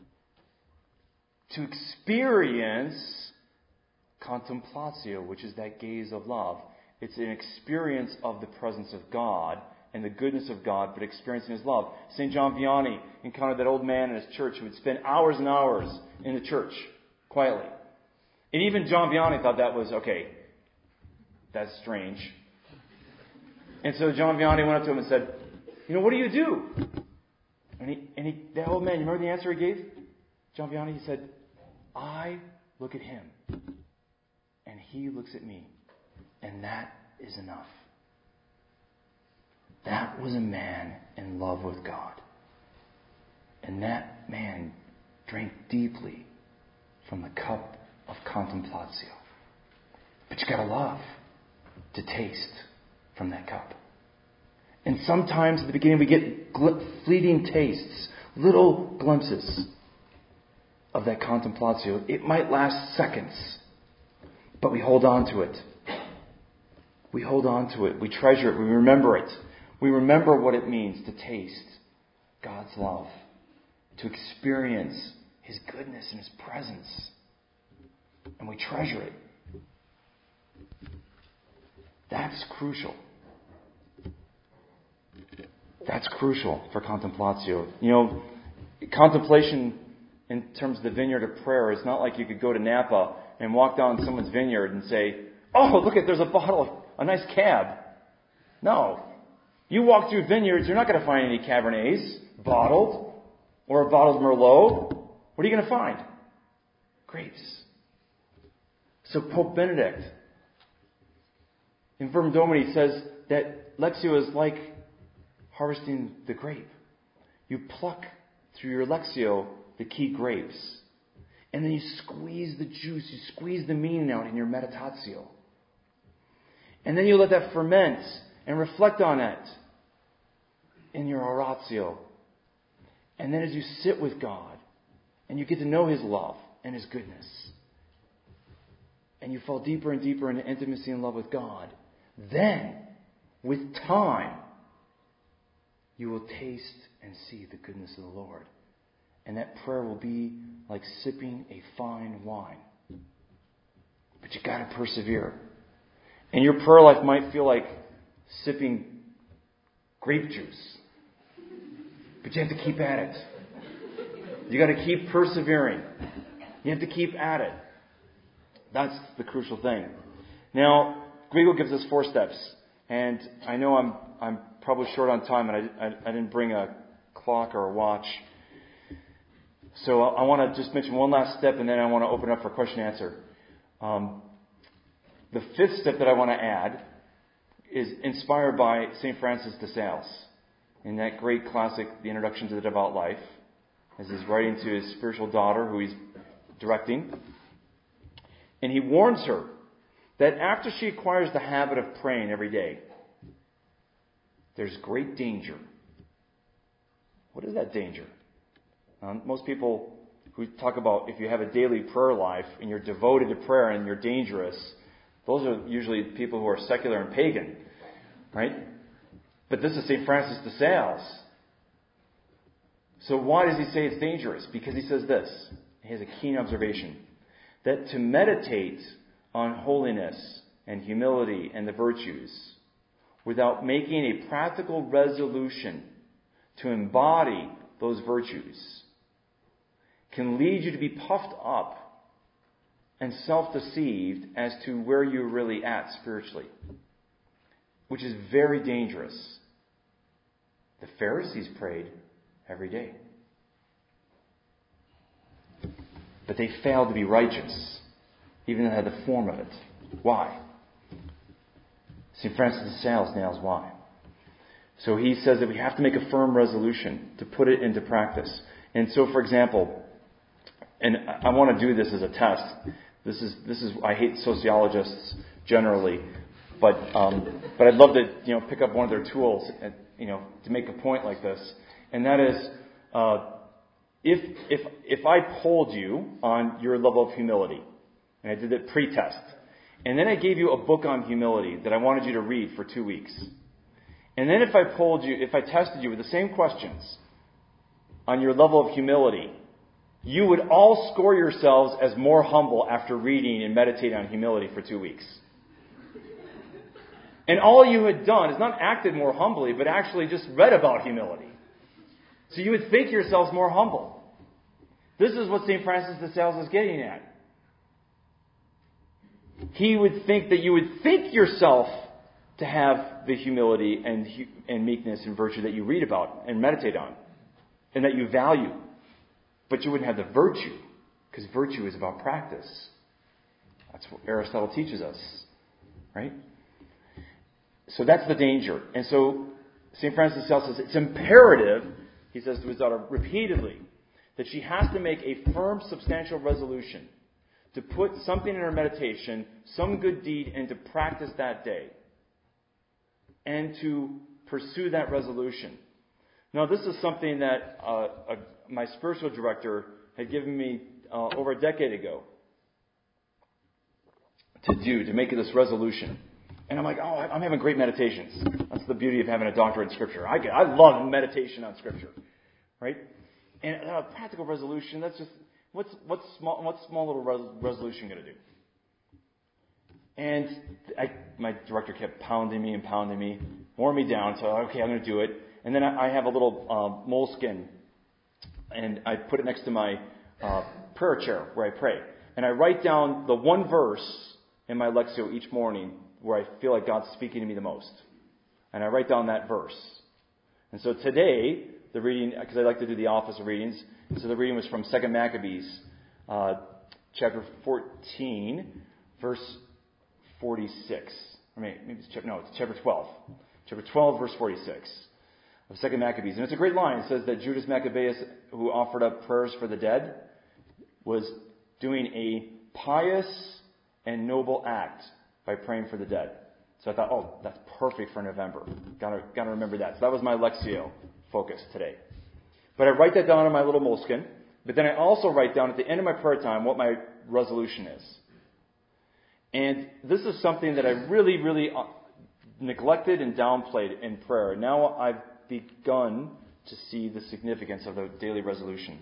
To experience contemplatio, which is that gaze of love, it's an experience of the presence of God and the goodness of God, but experiencing His love. St. John Vianney encountered that old man in his church who would spend hours and hours in the church, quietly. And even John Vianney thought that was, okay, that's strange. And so John Vianney went up to him and said, what do you do? And that old man, you remember the answer he gave? John Vianney, he said, I look at him, and he looks at me, and that is enough. That was a man in love with God. And that man drank deeply from the cup of contemplatio. But you gotta love to taste from that cup. And sometimes at the beginning we get fleeting tastes, little glimpses of that contemplatio. It might last seconds, but we hold on to it. We hold on to it. We treasure it. We remember it. We remember what it means to taste God's love, to experience His goodness and His presence. And we treasure it. That's crucial. That's crucial for contemplatio. Contemplation in terms of the vineyard of prayer is not like you could go to Napa and walk down someone's vineyard and say, oh, look, there's a bottle, a nice cab. No. You walk through vineyards, you're not going to find any Cabernets bottled or a bottled Merlot. What are you going to find? Grapes. So Pope Benedict, In Verbum Domini says that Lectio is like harvesting the grape. You pluck through your Lectio the key grapes. And then you squeeze the juice, you squeeze the meaning out in your Meditatio. And then you let that ferment and reflect on it in your Oratio. And then as you sit with God and you get to know His love and His goodness, and you fall deeper and deeper into intimacy and love with God, then, with time, you will taste and see the goodness of the Lord. And that prayer will be like sipping a fine wine. But you got to persevere. And your prayer life might feel like sipping grape juice. But you have to keep at it. You got to keep persevering. You have to keep at it. That's the crucial thing. Now, Guigo gives us 4 steps. And I know I'm probably short on time, and I didn't bring a clock or a watch. So I want to just mention one last step, and then I want to open up for question and answer. The 5th step that I want to add is inspired by St. Francis de Sales in that great classic, The Introduction to the Devout Life, as he's writing to his spiritual daughter who he's directing. And he warns her that after she acquires the habit of praying every day, there's great danger. What is that danger? Most people who talk about if you have a daily prayer life and you're devoted to prayer and you're dangerous, those are usually people who are secular and pagan, right? But this is St. Francis de Sales. So why does he say it's dangerous? Because he says this. He has a keen observation. That to meditate on holiness and humility and the virtues without making a practical resolution to embody those virtues can lead you to be puffed up and self-deceived as to where you're really at spiritually, which is very dangerous. The Pharisees prayed every day, but they failed to be righteous, even though they had the form of it. Why? St. Francis de Sales nails why. So he says that we have to make a firm resolution to put it into practice. And so, for example, and I want to do this as a test. This is I hate sociologists generally, but I'd love to pick up one of their tools and, to make a point like this, and that is if I polled you on your level of humility, and I did it pre-test, and then I gave you a book on humility that I wanted you to read for 2 weeks, and then if I tested you with the same questions on your level of humility, you would all score yourselves as more humble after reading and meditating on humility for 2 weeks. And all you had done is not acted more humbly, but actually just read about humility. So you would think yourselves more humble. This is what St. Francis de Sales is getting at. He would think that you would think yourself to have the humility and meekness and virtue that you read about and meditate on, and that you value. But you wouldn't have the virtue, because virtue is about practice. That's what Aristotle teaches us, right? So that's the danger. And so St. Francis de Sales says it's imperative, he says to his daughter repeatedly, that she has to make a firm, substantial resolution to put something in her meditation, some good deed, into practice that day, and to pursue that resolution. Now, this is something that my spiritual director had given me over a decade ago to make this resolution. And I'm like, I'm having great meditations. That's the beauty of having a doctorate in Scripture. I love meditation on Scripture, right? And a practical resolution, that's just, what's small little resolution going to do? And my director kept pounding me, wore me down. So, okay, I'm going to do it. And then I have a little moleskin, and I put it next to my prayer chair where I pray. And I write down the one verse in my Lectio each morning where I feel like God's speaking to me the most. And I write down that verse. And so today, the reading, because I like to do the office of readings, so the reading was from 2 Maccabees, chapter 14, verse 46. Maybe it's chapter 12. Chapter 12, verse 46 of 2 Maccabees. And it's a great line. It says that Judas Maccabeus, who offered up prayers for the dead, was doing a pious and noble act by praying for the dead. So I thought, that's perfect for November. Gotta remember that. So that was my Lectio focus today. But I write that down on my little moleskin. But then I also write down at the end of my prayer time what my resolution is. And this is something that I really, really neglected and downplayed in prayer. Now I've begun to see the significance of the daily resolution.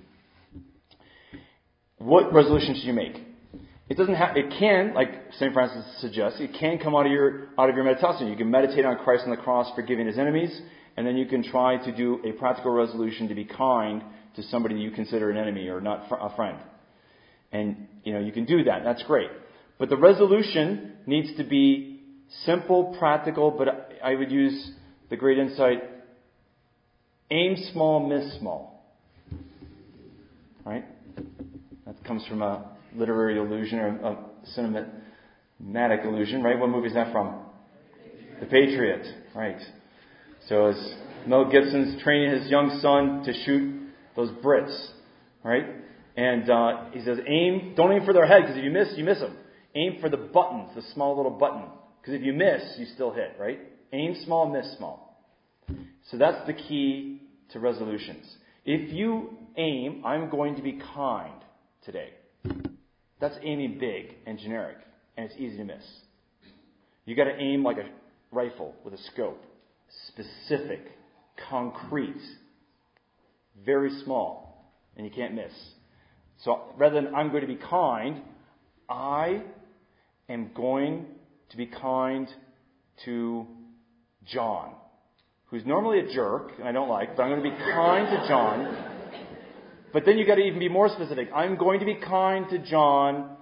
What resolution should you make? It can, like St. Francis suggests, it can come out of your meditation. You can meditate on Christ on the cross forgiving his enemies, and then you can try to do a practical resolution to be kind to somebody you consider an enemy or not a friend. And, you can do that. That's great. But the resolution needs to be simple, practical, but I would use the great insight, aim small, miss small. Right? That comes from a literary allusion or a cinematic allusion, right? What movie is that from? The Patriot. Right. So as Mel Gibson's training his young son to shoot those Brits, right? And he says, don't aim for their head, because if you miss them. Aim for the buttons, the small little button. Because if you miss, you still hit, right? Aim small, miss small. So that's the key to resolutions. If you aim, I'm going to be kind today. That's aiming big and generic, and it's easy to miss. You got to aim like a rifle with a scope. Specific, concrete, very small, and you can't miss. So rather than I'm going to be kind, I am going to be kind to John, who's normally a jerk, and I don't like, but I'm going to be kind to John. But then you got to even be more specific. I'm going to be kind to John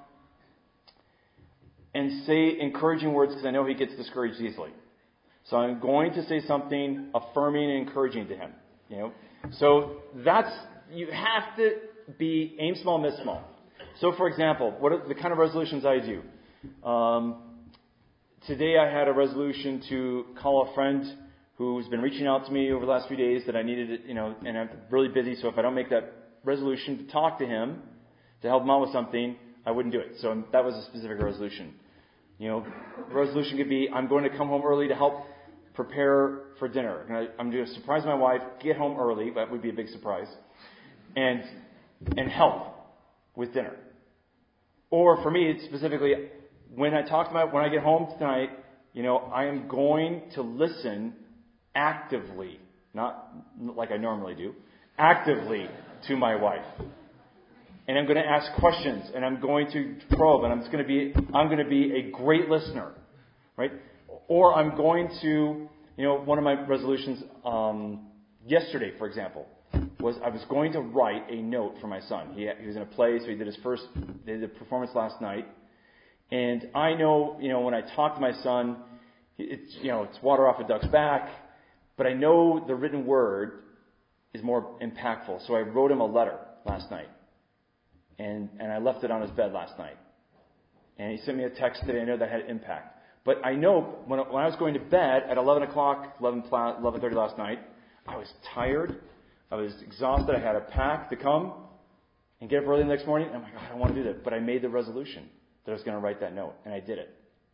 and say encouraging words because I know he gets discouraged easily. So I'm going to say something affirming and encouraging to him. So you have to be aim small, miss small. So for example, what are the kind of resolutions I do? Today I had a resolution to call a friend who's been reaching out to me over the last few days that I needed it, and I'm really busy. So if I don't make that resolution to talk to him, to help him out with something, I wouldn't do it. So that was a specific resolution. The resolution could be, I'm going to come home early to help prepare for dinner. And I'm going to surprise my wife, get home early, that would be a big surprise, and help with dinner. Or for me, it's specifically, when I get home tonight, I am going to listen actively, not like I normally do, actively to my wife. And I'm going to ask questions, and I'm going to probe, and I'm going to be a great listener, right? Or I'm going to, one of my resolutions yesterday, for example, was I was going to write a note for my son. He was in a play, so they did a performance last night. And I know, when I talk to my son, it's water off a duck's back, but I know the written word is more impactful. So I wrote him a letter last night. And I left it on his bed last night. And he sent me a text today. I know that had impact. But I know when I was going to bed at 11:30 last night, I was tired. I was exhausted. I had a pack to come and get up early the next morning. And I'm like, I don't want to do that. But I made the resolution that I was going to write that note. And I did it.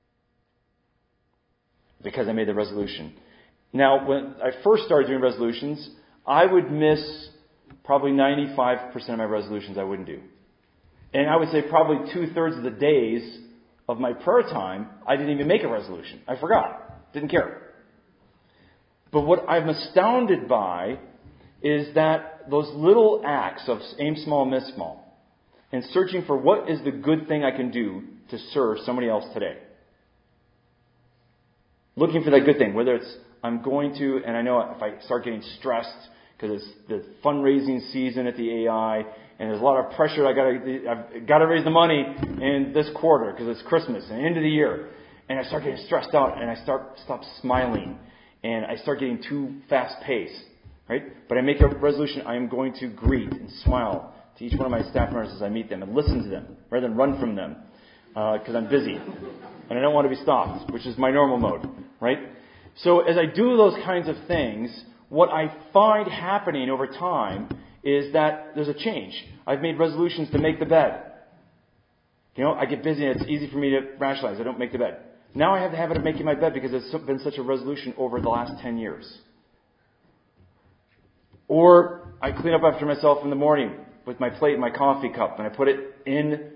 Because I made the resolution. Now, when I first started doing resolutions, I would miss probably 95% of my resolutions I wouldn't do. And I would say probably 2/3 of the days of my prayer time, I didn't even make a resolution. I forgot. Didn't care. But what I'm astounded by is that those little acts of aim small, miss small, and searching for what is the good thing I can do to serve somebody else today. Looking for that good thing, whether it's I'm going to, and I know if I start getting stressed because it's the fundraising season at the AI, and there's a lot of pressure. I've got to raise the money in this quarter because it's Christmas and end of the year, and I start getting stressed out, and I stop smiling, and I start getting too fast paced, right? But I make a resolution: I am going to greet and smile to each one of my staff members as I meet them, and listen to them rather than run from them because I'm busy. and I don't want to be stopped, which is my normal mode, right? So as I do those kinds of things, what I find happening over time is that there's a change. I've made resolutions to make the bed. I get busy and it's easy for me to rationalize. I don't make the bed. Now I have the habit of making my bed because it's been such a resolution over the last 10 years. Or I clean up after myself in the morning with my plate and my coffee cup, and I put it in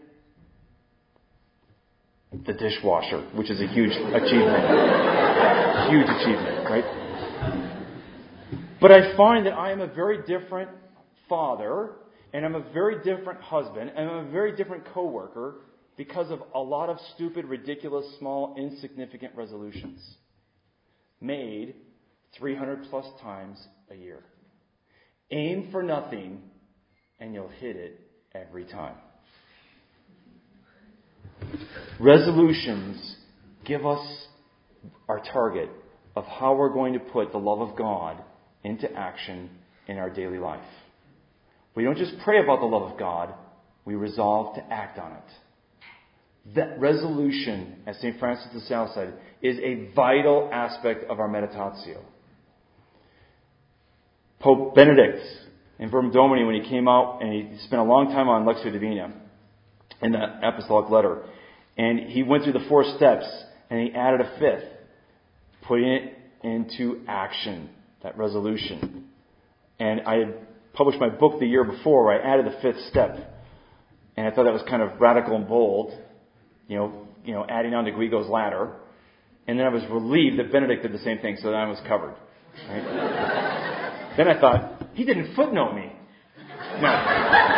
the dishwasher, which is a huge achievement. Huge achievement, right? But I find that I am a very different father, and I'm a very different husband, and I'm a very different coworker because of a lot of stupid, ridiculous, small, insignificant resolutions made 300 plus times a year. Aim for nothing, and you'll hit it every time. Resolutions give us our target of how we're going to put the love of God into action in our daily life. We don't just pray about the love of God, we resolve to act on it. That resolution, as St. Francis de Sales said, is a vital aspect of our meditatio. Pope Benedict, in Verbum Domini, when he came out, and he spent a long time on Lectio Divina in the apostolic letter, and he went through the 4 steps, and he added a 5th, putting it into action, that resolution. And I had published my book the year before where I added the 5th step, and I thought that was kind of radical and bold, adding on to Guigo's ladder. And then I was relieved that Benedict did the same thing, so then I was covered. Right? Then I thought, he didn't footnote me. No.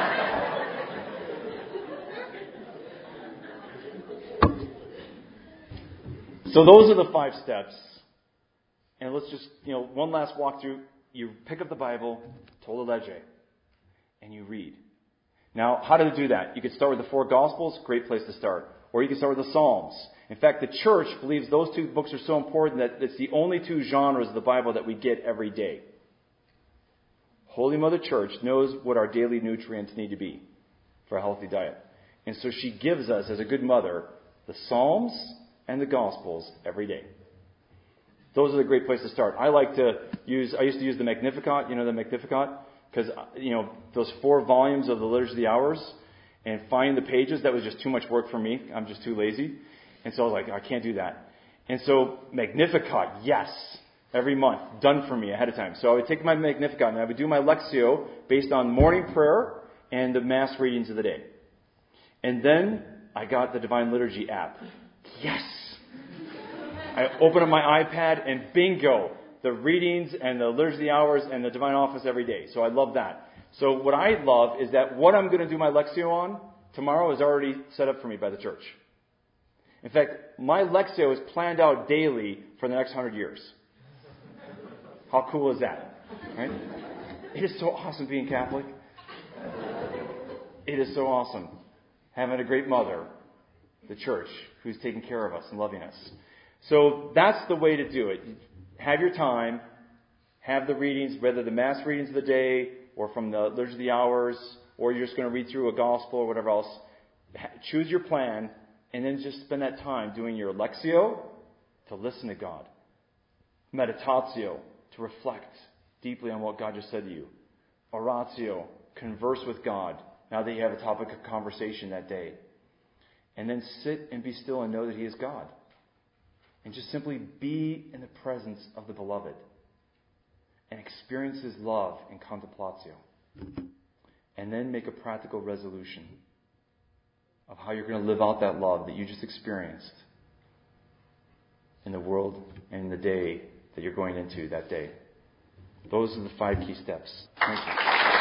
So those are the 5 steps. And let's just, one last walkthrough. You pick up the Bible, Tolle Legge, and you read. Now, how do you do that? You could start with the 4 Gospels, great place to start. Or you can start with the Psalms. In fact, the church believes those 2 books are so important that it's the only 2 genres of the Bible that we get every day. Holy Mother Church knows what our daily nutrients need to be for a healthy diet. And so she gives us, as a good mother, the Psalms and the Gospels every day. Those are the great place to start. I used to use the Magnificat, the Magnificat, because, those 4 volumes of the Liturgy of the Hours, and finding the pages, that was just too much work for me. I'm just too lazy. And so I was like, I can't do that. And so Magnificat, yes, every month, done for me ahead of time. So I would take my Magnificat and I would do my Lectio based on morning prayer and the Mass readings of the day. And then I got the Divine Liturgy app. Yes! I open up my iPad and bingo, the readings and the Liturgy of the Hours and the Divine Office every day. So I love that. So what I love is that what I'm going to do my Lectio on tomorrow is already set up for me by the church. In fact, my Lectio is planned out daily for the next 100 years. How cool is that? Right? It is so awesome being Catholic. It is so awesome having a great mother, the church, who's taking care of us and loving us. So that's the way to do it. Have your time, have the readings, whether the Mass readings of the day or from the Liturgy of the Hours, or you're just going to read through a Gospel or whatever else. Choose your plan, and then just spend that time doing your Lectio to listen to God. Meditatio, to reflect deeply on what God just said to you. Oratio, converse with God now that you have a topic of conversation that day. And then sit and be still and know that He is God. And just simply be in the presence of the Beloved and experience His love in contemplatio. And then make a practical resolution of how you're going to live out that love that you just experienced in the world and in the day that you're going into that day. Those are the 5 key steps. Thank you.